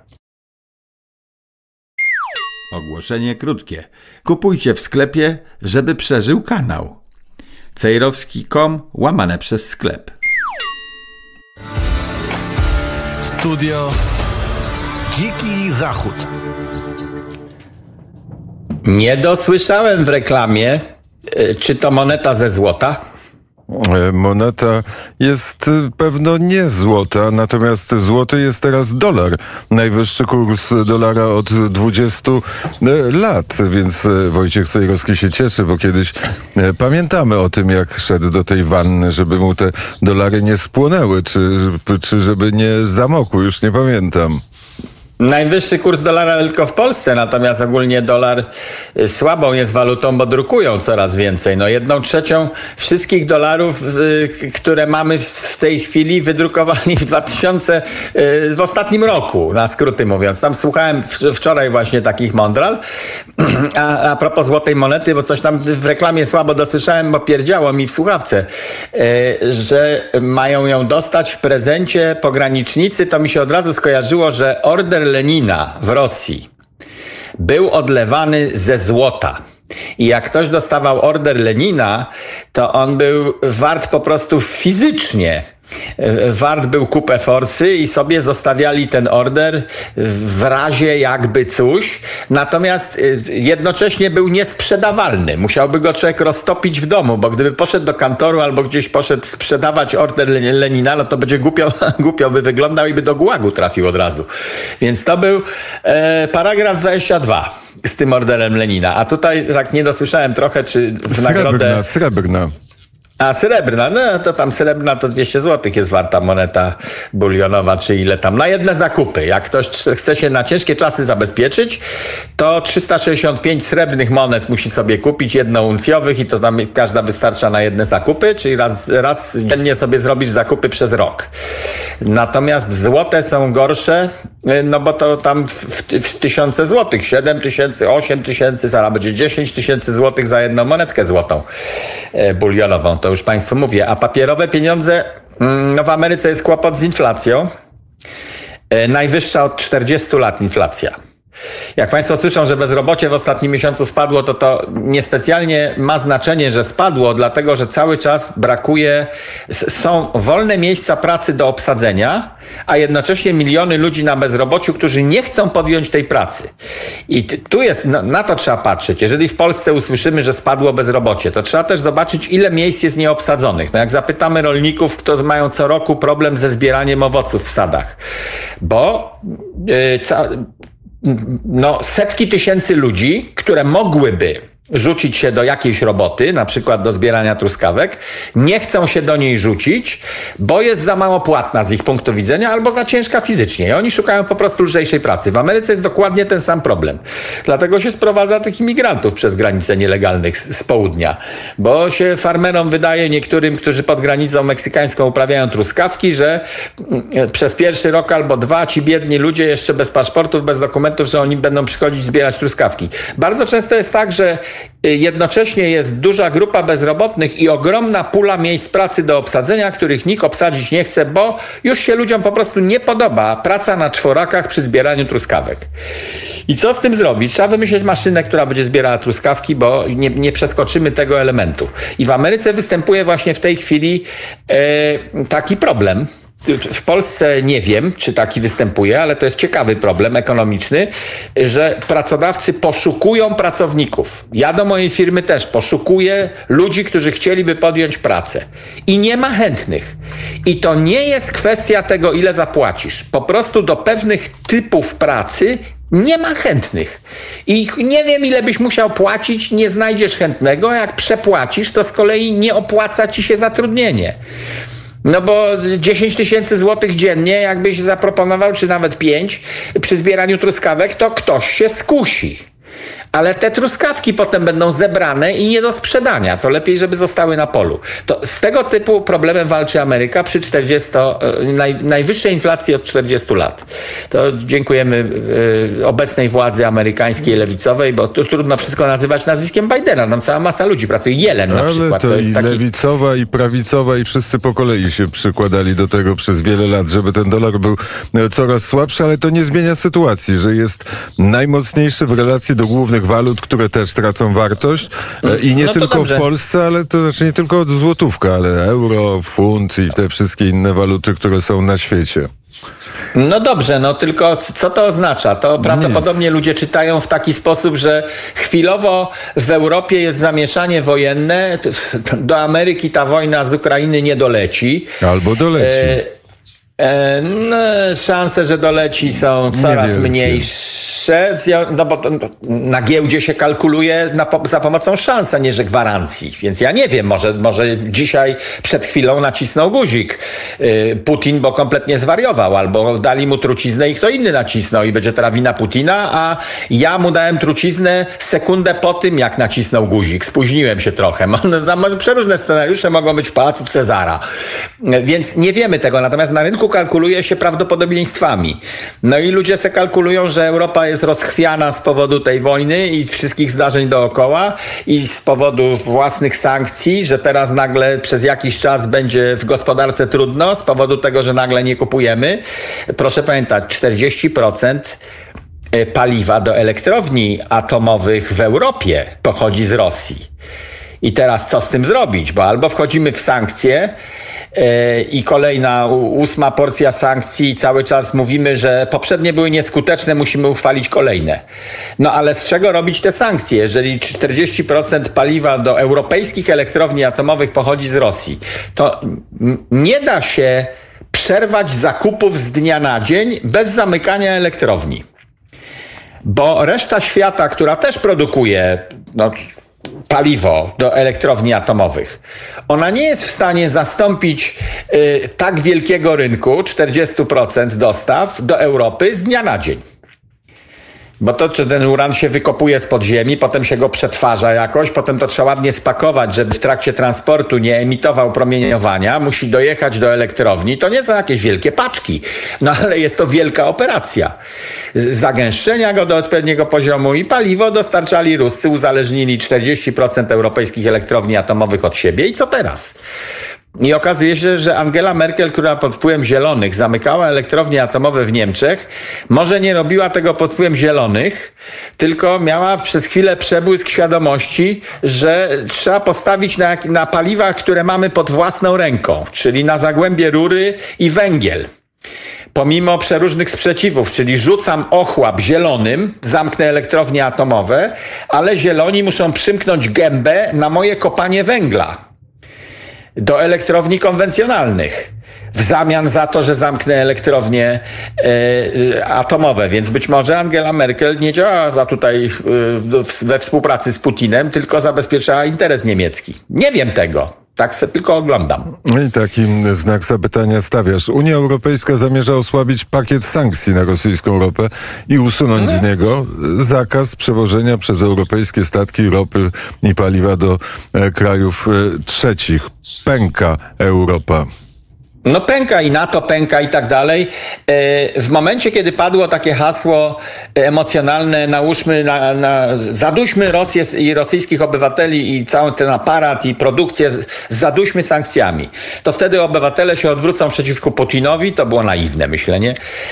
Ogłoszenie krótkie. Kupujcie w sklepie, żeby przeżył kanał. cejrowski kropka com łamane przez sklep. Studio Dziki Zachód. Nie dosłyszałem w reklamie, czy to moneta ze złota? Moneta jest pewno nie złota, natomiast złoty jest teraz dolar. Najwyższy kurs dolara od dwudziestu lat, więc Wojciech Cejrowski się cieszy, bo kiedyś pamiętamy o tym, jak szedł do tej wanny, żeby mu te dolary nie spłonęły, czy, czy żeby nie zamokły, już nie pamiętam. Najwyższy kurs dolara tylko w Polsce, natomiast ogólnie dolar słabą jest walutą, bo drukują coraz więcej. No jedną trzecią wszystkich dolarów, które mamy w tej chwili, wydrukowali w dwa tysiące, w ostatnim roku, na skróty mówiąc. Tam słuchałem wczoraj właśnie takich mądral. A, a propos złotej monety, bo coś tam w reklamie słabo dosłyszałem, bo pierdziało mi w słuchawce, że mają ją dostać w prezencie pogranicznicy, to mi się od razu skojarzyło, że order Lenina w Rosji był odlewany ze złota. I jak ktoś dostawał order Lenina, to on był wart po prostu fizycznie. Wart był kupę forsy i sobie zostawiali ten order w razie jakby coś, natomiast jednocześnie był niesprzedawalny. Musiałby go człowiek roztopić w domu, bo gdyby poszedł do kantoru albo gdzieś poszedł sprzedawać order Lenina, no to będzie głupio, głupio by wyglądał i by do gułagu trafił od razu. Więc to był e, paragraf dwadzieścia dwa z tym orderem Lenina. A tutaj tak nie dosłyszałem trochę, czy w srebrna, nagrodę... Srebrna. A srebrna, no to tam srebrna to dwieście złotych jest warta moneta bulionowa, czy ile tam, na jedne zakupy. Jak ktoś chce się na ciężkie czasy zabezpieczyć, to trzysta sześćdziesiąt pięć srebrnych monet musi sobie kupić, jednouncjowych i to tam każda wystarcza na jedne zakupy, czyli raz, raz dziennie sobie zrobisz zakupy przez rok. Natomiast złote są gorsze, no bo to tam w, w tysiące złotych, siedem tysięcy, osiem tysięcy, zaraz będzie dziesięć tysięcy złotych za jedną monetkę złotą e, bulionową. To już Państwu mówię. A papierowe pieniądze, no w Ameryce jest kłopot z inflacją. E, najwyższa od czterdziestu lat inflacja. Jak Państwo słyszą, że bezrobocie w ostatnim miesiącu spadło, to to niespecjalnie ma znaczenie, że spadło, dlatego że cały czas brakuje, są wolne miejsca pracy do obsadzenia, a jednocześnie miliony ludzi na bezrobociu, którzy nie chcą podjąć tej pracy. I tu jest, na, na to trzeba patrzeć. Jeżeli w Polsce usłyszymy, że spadło bezrobocie, to trzeba też zobaczyć, ile miejsc jest nieobsadzonych. No jak zapytamy rolników, którzy mają co roku problem ze zbieraniem owoców w sadach, bo yy, ca- no, setki tysięcy ludzi, które mogłyby rzucić się do jakiejś roboty, na przykład do zbierania truskawek, nie chcą się do niej rzucić, bo jest za mało płatna z ich punktu widzenia albo za ciężka fizycznie. I oni szukają po prostu lżejszej pracy. W Ameryce jest dokładnie ten sam problem. Dlatego się sprowadza tych imigrantów przez granice nielegalnych z, z południa. Bo się farmerom wydaje, niektórym, którzy pod granicą meksykańską uprawiają truskawki, że przez pierwszy rok albo dwa ci biedni ludzie jeszcze bez paszportów, bez dokumentów, że oni będą przychodzić zbierać truskawki. Bardzo często jest tak, że jednocześnie jest duża grupa bezrobotnych i ogromna pula miejsc pracy do obsadzenia, których nikt obsadzić nie chce, bo już się ludziom po prostu nie podoba praca na czworakach przy zbieraniu truskawek. I co z tym zrobić? Trzeba wymyślić maszynę, która będzie zbierała truskawki, bo nie, nie przeskoczymy tego elementu. I w Ameryce występuje właśnie w tej chwili e, taki problem. W Polsce nie wiem, czy taki występuje, ale to jest ciekawy problem ekonomiczny, że pracodawcy poszukują pracowników. Ja do mojej firmy też poszukuję ludzi, którzy chcieliby podjąć pracę. I nie ma chętnych. I to nie jest kwestia tego, ile zapłacisz. Po prostu do pewnych typów pracy nie ma chętnych. I nie wiem, ile byś musiał płacić, nie znajdziesz chętnego. A jak przepłacisz, to z kolei nie opłaca ci się zatrudnienie. No bo dziesięć tysięcy złotych dziennie, jakbyś zaproponował, czy nawet pięć przy zbieraniu truskawek, to ktoś się skusi. Ale te truskawki potem będą zebrane i nie do sprzedania. To lepiej, żeby zostały na polu. To z tego typu problemem walczy Ameryka przy czterdziestu, naj, najwyższej inflacji od czterdziestu lat. To dziękujemy y, obecnej władzy amerykańskiej, lewicowej, bo tu trudno wszystko nazywać nazwiskiem Bidena. Tam cała masa ludzi pracuje. Jelen na Ale przykład. to, to jest i taki... lewicowa, i prawicowa, i wszyscy po kolei się przykładali do tego przez wiele lat, żeby ten dolar był coraz słabszy, ale to nie zmienia sytuacji, że jest najmocniejszy w relacji do głównych walut, które też tracą wartość i nie no tylko dobrze. w Polsce, ale to znaczy nie tylko złotówka, ale euro, funt i te wszystkie inne waluty, które są na świecie. No dobrze, no tylko co to oznacza? To prawdopodobnie ludzie czytają w taki sposób, że chwilowo w Europie jest zamieszanie wojenne, do Ameryki ta wojna z Ukrainy nie doleci. Albo doleci. E- E, no, szanse, że doleci są coraz Niewielkie. mniejsze, no bo na giełdzie się kalkuluje na, za pomocą szans, a nie że gwarancji. Więc ja nie wiem, może, może dzisiaj przed chwilą nacisnął guzik y, Putin, bo kompletnie zwariował, albo dali mu truciznę i kto inny nacisnął i będzie teraz wina Putina, a ja mu dałem truciznę sekundę po tym, jak nacisnął guzik. Spóźniłem się trochę. Tam przeróżne scenariusze mogą być w Pałacu Cezara. Więc nie wiemy tego, natomiast na rynku kalkuluje się prawdopodobieństwami. No i ludzie se kalkulują, że Europa jest rozchwiana z powodu tej wojny i wszystkich zdarzeń dookoła i z powodu własnych sankcji, że teraz nagle przez jakiś czas będzie w gospodarce trudno z powodu tego, że nagle nie kupujemy. Proszę pamiętać, czterdzieści procent paliwa do elektrowni atomowych w Europie pochodzi z Rosji. I teraz co z tym zrobić? Bo albo wchodzimy w sankcje yy, i kolejna ósma porcja sankcji i cały czas mówimy, że poprzednie były nieskuteczne, musimy uchwalić kolejne. No ale z czego robić te sankcje? Jeżeli czterdzieści procent paliwa do europejskich elektrowni atomowych pochodzi z Rosji, to m- nie da się przerwać zakupów z dnia na dzień bez zamykania elektrowni. Bo reszta świata, która też produkuje no, paliwo do elektrowni atomowych, ona nie jest w stanie zastąpić y, tak wielkiego rynku, czterdzieści procent dostaw do Europy z dnia na dzień. Bo to, to ten uran się wykopuje z podziemi, potem się go przetwarza jakoś, potem to trzeba ładnie spakować, żeby w trakcie transportu nie emitował promieniowania, musi dojechać do elektrowni. To nie są jakieś wielkie paczki, no ale jest to wielka operacja. Zagęszczenia go do odpowiedniego poziomu i paliwo dostarczali Ruscy, uzależnili czterdzieści procent europejskich elektrowni atomowych od siebie i co teraz? I okazuje się, że Angela Merkel, która pod wpływem zielonych zamykała elektrownie atomowe w Niemczech, może nie robiła tego pod wpływem zielonych, tylko miała przez chwilę przebłysk świadomości, że trzeba postawić na, na paliwach, które mamy pod własną ręką, czyli na zagłębie rury i węgiel. Pomimo przeróżnych sprzeciwów, czyli rzucam ochłap zielonym, zamknę elektrownie atomowe, ale zieloni muszą przymknąć gębę na moje kopanie węgla do elektrowni konwencjonalnych w zamian za to, że zamknę elektrownie y, atomowe. Więc być może Angela Merkel nie działała tutaj y, we współpracy z Putinem, tylko zabezpieczała interes niemiecki. Nie wiem tego. Tak se tylko oglądam. I taki znak zapytania stawiasz. Unia Europejska zamierza osłabić pakiet sankcji na rosyjską ropę i usunąć z niego zakaz przewożenia przez europejskie statki ropy i paliwa do e, krajów e, trzecich. Pęka Europa. No pęka i NATO pęka i tak dalej. W momencie, kiedy padło takie hasło emocjonalne, nałóżmy, na, na, zaduśmy Rosję i rosyjskich obywateli i cały ten aparat i produkcję, zaduśmy sankcjami, to wtedy obywatele się odwrócą przeciwko Putinowi. To było naiwne myślenie.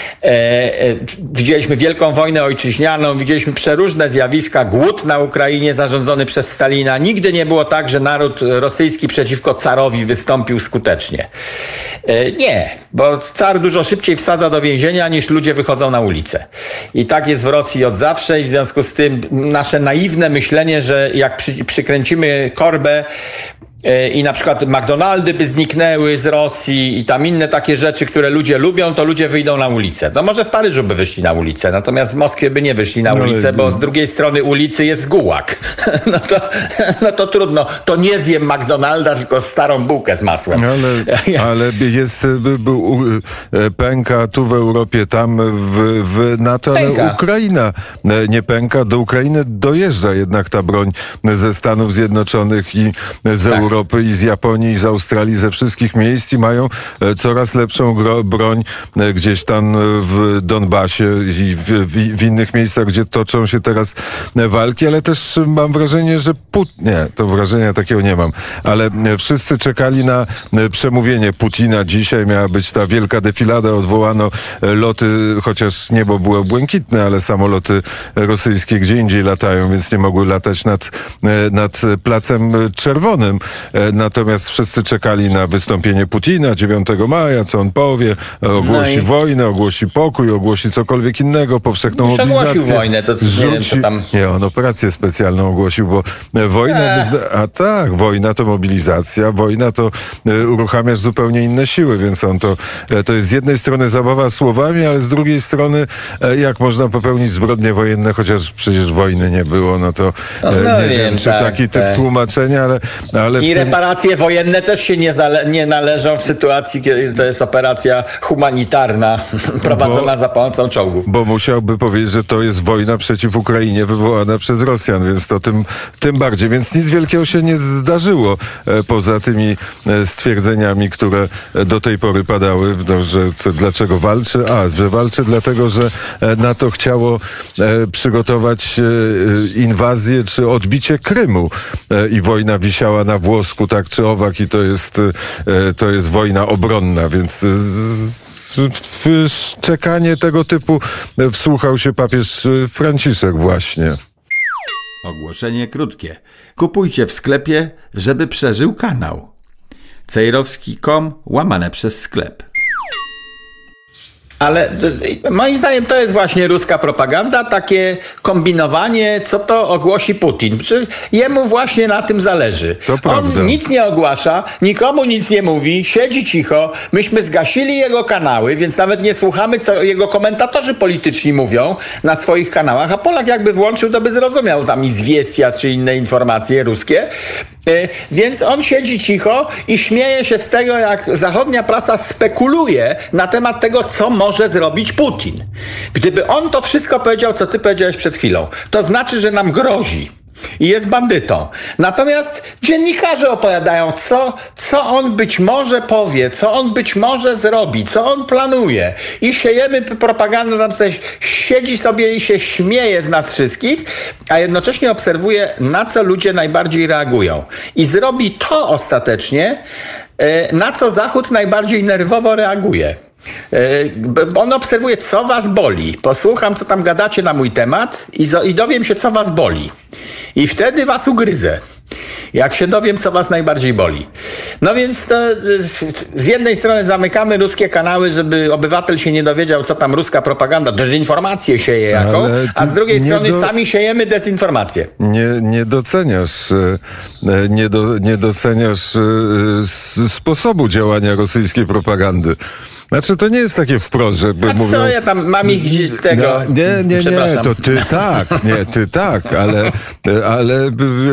Widzieliśmy wielką wojnę ojczyźnianą, widzieliśmy przeróżne zjawiska, głód na Ukrainie zarządzony przez Stalina. Nigdy nie było tak, że naród rosyjski przeciwko carowi wystąpił skutecznie. Nie, bo car dużo szybciej wsadza do więzienia niż ludzie wychodzą na ulicę. I tak jest w Rosji od zawsze i w związku z tym nasze naiwne myślenie, że jak przy, przykręcimy korbę i na przykład McDonaldy by zniknęły z Rosji i tam inne takie rzeczy, które ludzie lubią, to ludzie wyjdą na ulicę. No może w Paryżu by wyszli na ulicę, natomiast w Moskwie by nie wyszli na no ulicę, ale... bo z drugiej strony ulicy jest gułag. No to, no to trudno. To nie zjem McDonalda, tylko starą bułkę z masłem. Ale, ale jest był pęka tu w Europie, tam w, w NATO, ale Pęka. Ukraina nie pęka. Do Ukrainy dojeżdża jednak ta broń ze Stanów Zjednoczonych i z Tak. Europy, i z Japonii, i z Australii, ze wszystkich miejsc i mają coraz lepszą gro, broń gdzieś tam w Donbasie i w, w, w innych miejscach, gdzie toczą się teraz walki, ale też mam wrażenie, że Putin, nie, to wrażenia takiego nie mam, ale wszyscy czekali na przemówienie Putina. Dzisiaj miała być ta wielka defilada, odwołano loty, chociaż niebo było błękitne, ale samoloty rosyjskie gdzie indziej latają, więc nie mogły latać nad, nad Placem Czerwonym. Natomiast wszyscy czekali na wystąpienie Putina dziewiątego maja, co on powie, ogłosi No i... wojnę, ogłosi pokój, ogłosi cokolwiek innego, powszechną Już mobilizację. ogłosił wojnę, to co, rzuci... nie wiem, co tam... Nie, on operację specjalną ogłosił, bo wojna... Eee. Wyzna... A tak, wojna to mobilizacja, wojna to y, uruchamiasz zupełnie inne siły, więc on to to jest z jednej strony zabawa słowami, ale z drugiej strony jak można popełnić zbrodnie wojenne, chociaż przecież wojny nie było, no to no, no nie wiem, wiem, czy tak, taki typ tak. tłumaczenia, ale... ale I tym... reparacje wojenne też się nie, zale- nie należą w sytuacji, kiedy to jest operacja humanitarna prowadzona bo, za pomocą czołgów. Bo musiałby powiedzieć, że to jest wojna przeciw Ukrainie wywołana przez Rosjan, więc to tym, tym bardziej. Więc nic wielkiego się nie zdarzyło poza tymi stwierdzeniami, które do tej pory padały, no, że co, dlaczego walczy? A, że walczy dlatego, że NATO chciało przygotować inwazję czy odbicie Krymu i wojna wisiała na włosku, tak czy owak, i to jest, to jest wojna obronna, więc w czekanie tego typu wsłuchał się papież Franciszek właśnie. Ogłoszenie krótkie. Kupujcie w sklepie, żeby przeżył kanał. cejrowski kropka com łamane przez sklep. Ale moim zdaniem to jest właśnie ruska propaganda, takie kombinowanie, co to ogłosi Putin. Jemu właśnie na tym zależy. To prawda. On nic nie ogłasza, nikomu nic nie mówi, siedzi cicho. Myśmy zgasili jego kanały, więc nawet nie słuchamy, co jego komentatorzy polityczni mówią na swoich kanałach, a Polak jakby włączył, to by zrozumiał tam Izwiestia czy inne informacje ruskie. Więc on siedzi cicho i śmieje się z tego, jak zachodnia prasa spekuluje na temat tego, co może zrobić Putin. Gdyby on to wszystko powiedział, co ty powiedziałeś przed chwilą, to znaczy, że nam grozi i jest bandytą. Natomiast dziennikarze opowiadają, co, co on być może powie, co on być może zrobi, co on planuje. I siejemy propagandę, tam coś siedzi sobie i się śmieje z nas wszystkich, a jednocześnie obserwuje, na co ludzie najbardziej reagują. I zrobi to ostatecznie, na co Zachód najbardziej nerwowo reaguje. On obserwuje, co was boli. Posłucham, co tam gadacie na mój temat i, zo- i dowiem się, co was boli. I wtedy was ugryzę. Jak się dowiem, co was najbardziej boli. No więc to, z jednej strony zamykamy ruskie kanały, żeby obywatel się nie dowiedział, co tam ruska propaganda, dezinformację sieje jaką, a z drugiej strony do... sami siejemy dezinformację. Nie, nie doceniasz, nie, do, nie doceniasz sposobu działania rosyjskiej propagandy. Znaczy, to nie jest takie wprost, że A mówią... co ja tam mam ich tego... No, nie, nie, nie, to ty tak, nie, ty tak, ale, ale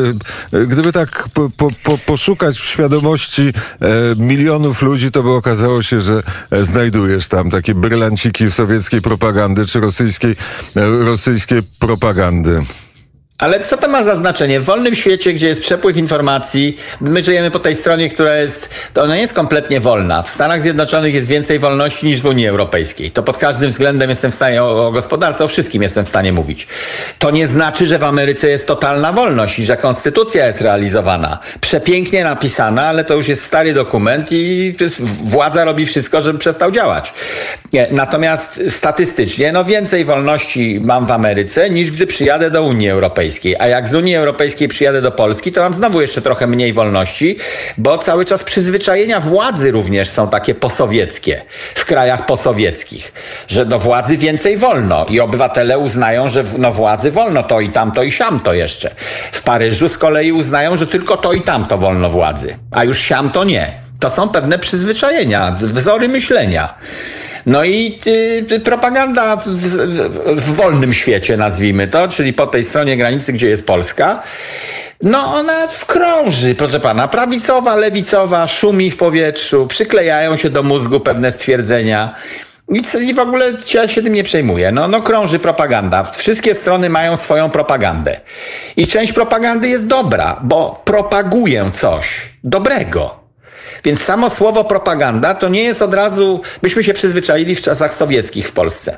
gdyby tak po, po, poszukać w świadomości milionów ludzi, to by okazało się, że znajdujesz tam takie brylanciki sowieckiej propagandy czy rosyjskiej, rosyjskiej propagandy. Ale co to ma za znaczenie? W wolnym świecie, gdzie jest przepływ informacji, my żyjemy po tej stronie, która jest, to ona jest kompletnie wolna. W Stanach Zjednoczonych jest więcej wolności niż w Unii Europejskiej. To pod każdym względem jestem w stanie, o, o gospodarce, o wszystkim jestem w stanie mówić. To nie znaczy, że w Ameryce jest totalna wolność i że konstytucja jest realizowana. Przepięknie napisana, ale to już jest stary dokument i władza robi wszystko, żeby przestał działać. Natomiast statystycznie, no więcej wolności mam w Ameryce, niż gdy przyjadę do Unii Europejskiej. A jak z Unii Europejskiej przyjadę do Polski, to mam znowu jeszcze trochę mniej wolności, bo cały czas przyzwyczajenia władzy również są takie posowieckie, w krajach posowieckich, że do władzy więcej wolno i obywatele uznają, że no władzy wolno to i tamto i siamto jeszcze. W Paryżu z kolei uznają, że tylko to i tamto wolno władzy, a już siamto nie. To są pewne przyzwyczajenia, wzory myślenia. No i y, propaganda w, w, w wolnym świecie, nazwijmy to, czyli po tej stronie granicy, gdzie jest Polska, no ona krąży, proszę pana, prawicowa, lewicowa, szumi w powietrzu, przyklejają się do mózgu pewne stwierdzenia. Nic i w ogóle ja się tym nie przejmuję. No, no krąży propaganda. Wszystkie strony mają swoją propagandę. I część propagandy jest dobra, bo propaguję coś dobrego. Więc samo słowo propaganda to nie jest od razu, byśmy się przyzwyczaili w czasach sowieckich w Polsce,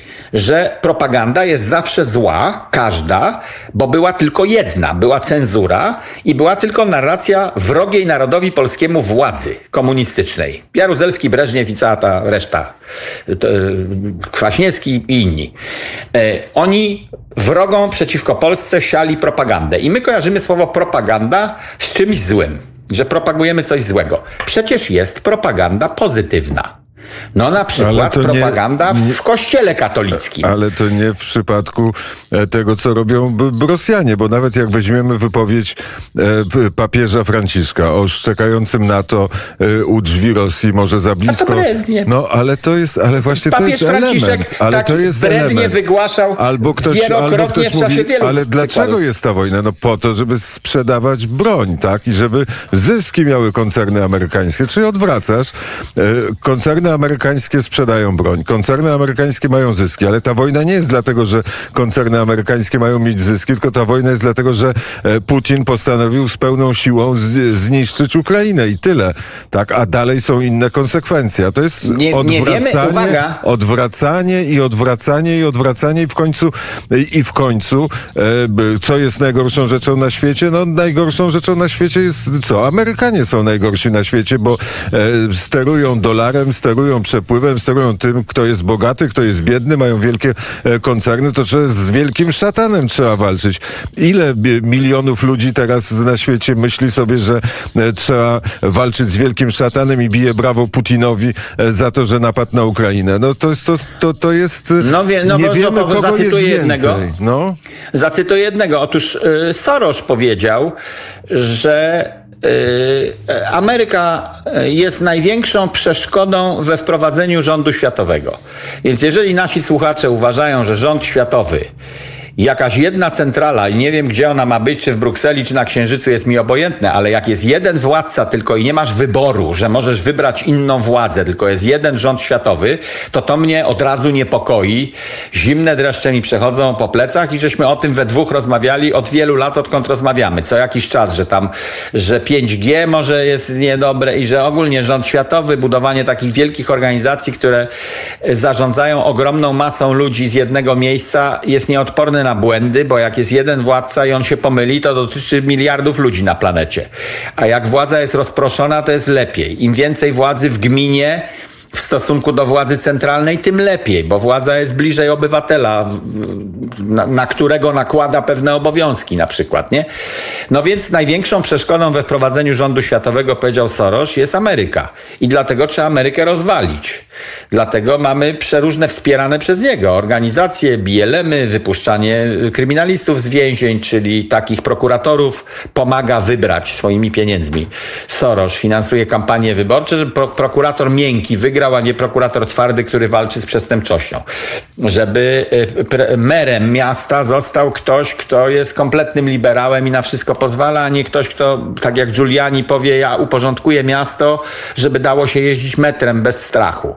że propaganda jest zawsze zła, każda, bo była tylko jedna, była cenzura i była tylko narracja wrogiej narodowi polskiemu władzy komunistycznej. Jaruzelski, Breżniew i cała ta reszta, Kwaśniewski i inni. Oni wrogą przeciwko Polsce siali propagandę i my kojarzymy słowo propaganda z czymś złym. Że propagujemy coś złego. Przecież jest propaganda pozytywna. No na przykład propaganda nie, nie, w kościele katolickim. Ale to nie w przypadku tego, co robią b- b- Rosjanie, bo nawet jak weźmiemy wypowiedź e, papieża Franciszka o szczekającym na to e, u drzwi Rosji, może za blisko. A to brednie. No ale to jest, ale właśnie Papież to jest Franciszek element. Ale tak to jest brednie element. wygłaszał albo ktoś, wielokrotnie albo ktoś w czasie mówi, wielu ale dlaczego przykładów. jest ta wojna? No po to, żeby sprzedawać broń, tak? I żeby zyski miały koncerny amerykańskie. Czyli odwracasz. E, koncerny amerykańskie sprzedają broń. Koncerny amerykańskie mają zyski, ale ta wojna nie jest dlatego, że koncerny amerykańskie mają mieć zyski, tylko ta wojna jest dlatego, że Putin postanowił z pełną siłą z, zniszczyć Ukrainę i tyle. Tak, a dalej są inne konsekwencje. A to jest nie, odwracanie, nie wiemy, uwaga. odwracanie i odwracanie i odwracanie i w końcu i w końcu e, co jest najgorszą rzeczą na świecie? No najgorszą rzeczą na świecie jest co? Amerykanie są najgorsi na świecie, bo e, sterują dolarem, sterują przepływem, sterują tym, kto jest bogaty, kto jest biedny, mają wielkie e, koncerny, to trzeba z wielkim szatanem trzeba walczyć. Ile milionów ludzi teraz na świecie myśli sobie, że e, trzeba walczyć z wielkim szatanem i bije brawo Putinowi e, za to, że napadł na Ukrainę? No to jest to, to, to jest no wie, no nie bo, wiemy, bo, bo kogo zacytuję jest jednego. No. Zacytuję jednego. Otóż y, Soros powiedział, że y, Ameryka jest największą przeszkodą we wprowadzeniu rządu światowego. Więc jeżeli nasi słuchacze uważają, że rząd światowy, jakaś jedna centrala i nie wiem, gdzie ona ma być, czy w Brukseli, czy na Księżycu, jest mi obojętne, ale jak jest jeden władca tylko i nie masz wyboru, że możesz wybrać inną władzę, tylko jest jeden rząd światowy, to to mnie od razu niepokoi. Zimne dreszcze mi przechodzą po plecach i żeśmy o tym we dwóch rozmawiali od wielu lat, odkąd rozmawiamy. Co jakiś czas, że tam, że pięć G może jest niedobre i że ogólnie rząd światowy, budowanie takich wielkich organizacji, które zarządzają ogromną masą ludzi z jednego miejsca, jest nieodporne na błędy, bo jak jest jeden władca i on się pomyli, to dotyczy miliardów ludzi na planecie. A jak władza jest rozproszona, to jest lepiej. Im więcej władzy w gminie w stosunku do władzy centralnej, tym lepiej, bo władza jest bliżej obywatela, na, na którego nakłada pewne obowiązki na przykład, nie? No więc największą przeszkodą we wprowadzeniu rządu światowego, powiedział Soros, jest Ameryka. I dlatego trzeba Amerykę rozwalić. Dlatego mamy przeróżne wspierane przez niego organizacje, B L M-y, wypuszczanie kryminalistów z więzień, czyli takich prokuratorów pomaga wybrać swoimi pieniędzmi. Soros finansuje kampanie wyborcze, żeby pro- prokurator miękki wygrał, a nie prokurator twardy, który walczy z przestępczością. Żeby pre- merem miasta został ktoś, kto jest kompletnym liberałem i na wszystko pozwala, a nie ktoś, kto, tak jak Giuliani powie, ja uporządkuję miasto, żeby dało się jeździć metrem bez strachu.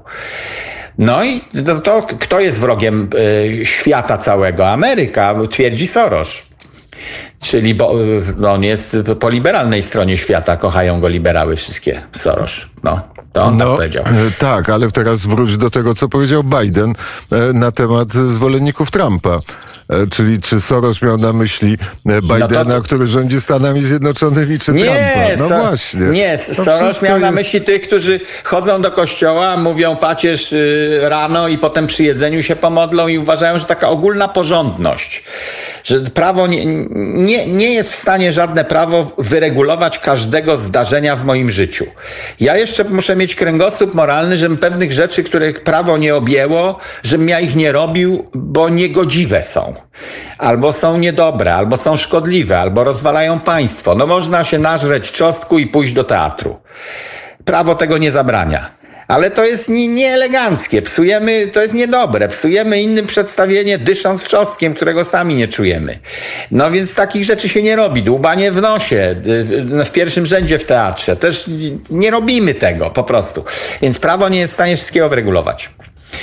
No i to, to kto jest wrogiem y, świata całego? Ameryka, twierdzi Soros. Czyli bo, no, on jest po liberalnej stronie świata, kochają go liberały wszystkie, Soros. No, to on no, tak powiedział. Tak, ale teraz wróć do tego, co powiedział Biden e, na temat zwolenników Trumpa. E, czyli czy Soros miał na myśli Bidena, no to... który rządzi Stanami Zjednoczonymi, czy nie, Trumpa? No so... właśnie. Nie, to Soros miał jest... na myśli tych, którzy chodzą do kościoła, mówią pacierz y, rano i potem przy jedzeniu się pomodlą i uważają, że taka ogólna porządność, że prawo nie, nie, nie jest w stanie żadne prawo wyregulować każdego zdarzenia w moim życiu. Ja jeszcze muszę mieć kręgosłup moralny, żebym pewnych rzeczy, których prawo nie objęło, żebym ja ich nie robił, bo niegodziwe są. Albo są niedobre, albo są szkodliwe, albo rozwalają państwo. No można się nażreć czosnku i pójść do teatru. Prawo tego nie zabrania. Ale to jest nie, nieeleganckie, psujemy, to jest niedobre, psujemy innym przedstawienie, dysząc trzostkiem, którego sami nie czujemy. No więc takich rzeczy się nie robi, dłubanie w nosie, w pierwszym rzędzie w teatrze, też nie robimy tego po prostu. Więc prawo nie jest w stanie wszystkiego wyregulować.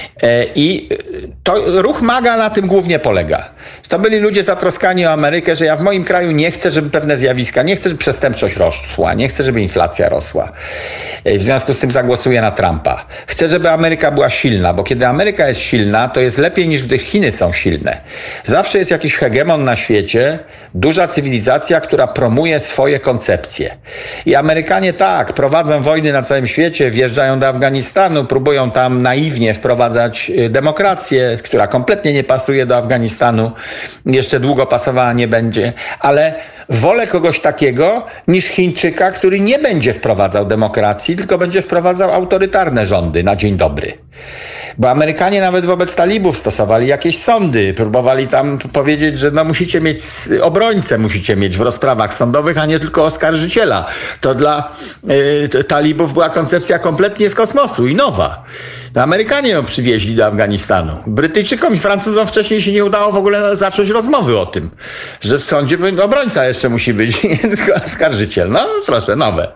I to ruch MAGA na tym głównie polega. To byli ludzie zatroskani o Amerykę, że ja w moim kraju nie chcę, żeby pewne zjawiska, nie chcę, żeby przestępczość rosła, nie chcę, żeby inflacja rosła. W związku z tym zagłosuję na Trumpa. Chcę, żeby Ameryka była silna, bo kiedy Ameryka jest silna, to jest lepiej niż gdy Chiny są silne. Zawsze jest jakiś hegemon na świecie, duża cywilizacja, która promuje swoje koncepcje. I Amerykanie tak, prowadzą wojny na całym świecie, wjeżdżają do Afganistanu, próbują tam naiwnie wprowadzać demokrację, która kompletnie nie pasuje do Afganistanu. jeszcze długo pasowała nie będzie, ale wolę kogoś takiego niż Chińczyka, który nie będzie wprowadzał demokracji, tylko będzie wprowadzał autorytarne rządy na dzień dobry. Bo Amerykanie nawet wobec talibów stosowali jakieś sądy, próbowali tam powiedzieć, że no musicie mieć obrońcę, musicie mieć w rozprawach sądowych, a nie tylko oskarżyciela. To dla y, talibów była koncepcja kompletnie z kosmosu i nowa. No, Amerykanie ją przywieźli do Afganistanu. Brytyjczykom i Francuzom wcześniej się nie udało w ogóle zacząć rozmowy o tym, że w sądzie obrońca jeszcze musi być, nie tylko oskarżyciel. No proszę, nowe.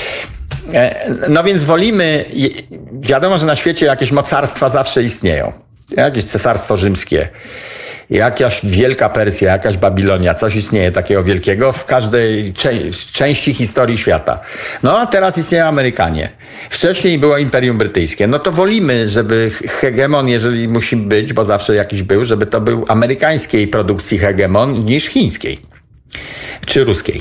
No więc wolimy, wiadomo, że na świecie jakieś mocarstwa zawsze istnieją. Jakieś cesarstwo rzymskie, jakaś Wielka Persja, jakaś Babilonia, coś istnieje takiego wielkiego w każdej cze- części historii świata. No a teraz istnieją Amerykanie. Wcześniej było Imperium Brytyjskie. No to wolimy, żeby hegemon, jeżeli musi być, bo zawsze jakiś był, żeby to był amerykańskiej produkcji hegemon niż chińskiej czy ruskiej.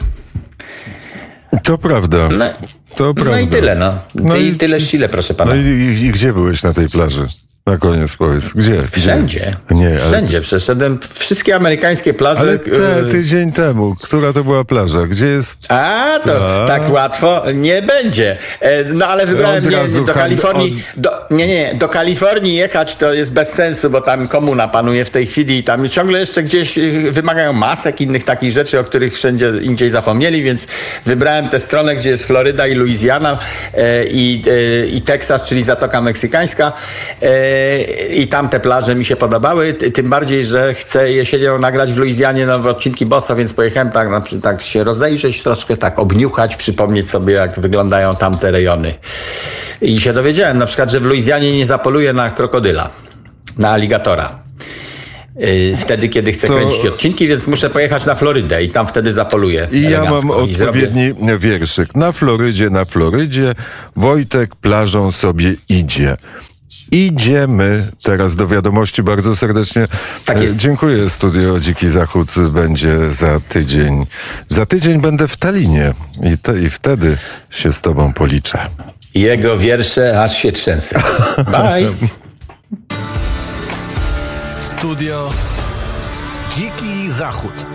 To prawda. No. To No prawda. i tyle, no. No I i- tyle ścile, proszę pana. No i, i, i gdzie byłeś na tej plaży? Na koniec powiedz. Gdzie? Wszędzie. Gdzie? Nie, ale, Wszędzie. Przeszedłem wszystkie amerykańskie plaże. ale te, y, tydzień temu. Która to była plaża? Gdzie jest... A, to A. tak łatwo nie będzie. E, No ale wybrałem Od nie, razu do hand- Kalifornii. Do, nie, nie, do Kalifornii jechać to jest bez sensu, bo tam komuna panuje w tej chwili i tam ciągle jeszcze gdzieś y, wymagają masek, innych takich rzeczy, o których wszędzie indziej zapomnieli, więc wybrałem tę stronę, gdzie jest Floryda i Luizjana e, i, e, i Teksas, czyli Zatoka Meksykańska. E, I tam te plaże mi się podobały, ty- tym bardziej, że chcę jesienią nagrać w Luizjanie nowe odcinki Bossa, więc pojechałem tak, na przy- tak się rozejrzeć, troszkę tak obniuchać, przypomnieć sobie, jak wyglądają tamte rejony. I się dowiedziałem na przykład, że w Luizjanie nie zapoluje na krokodyla, na aligatora. Yy, Wtedy, kiedy chcę To- kręcić odcinki, więc muszę pojechać na Florydę i tam wtedy zapoluję. I ja elegancko. mam I zrobię- odpowiedni wierszyk. Na Florydzie, na Florydzie Wojtek plażą sobie idzie. Idziemy teraz do wiadomości bardzo serdecznie. Tak jest. E, Dziękuję. Studio Dziki Zachód będzie za tydzień. Za tydzień będę w Tallinie i, te, i wtedy się z tobą policzę. Jego wiersze aż się trzęsę. Bye. Studio Dziki Zachód.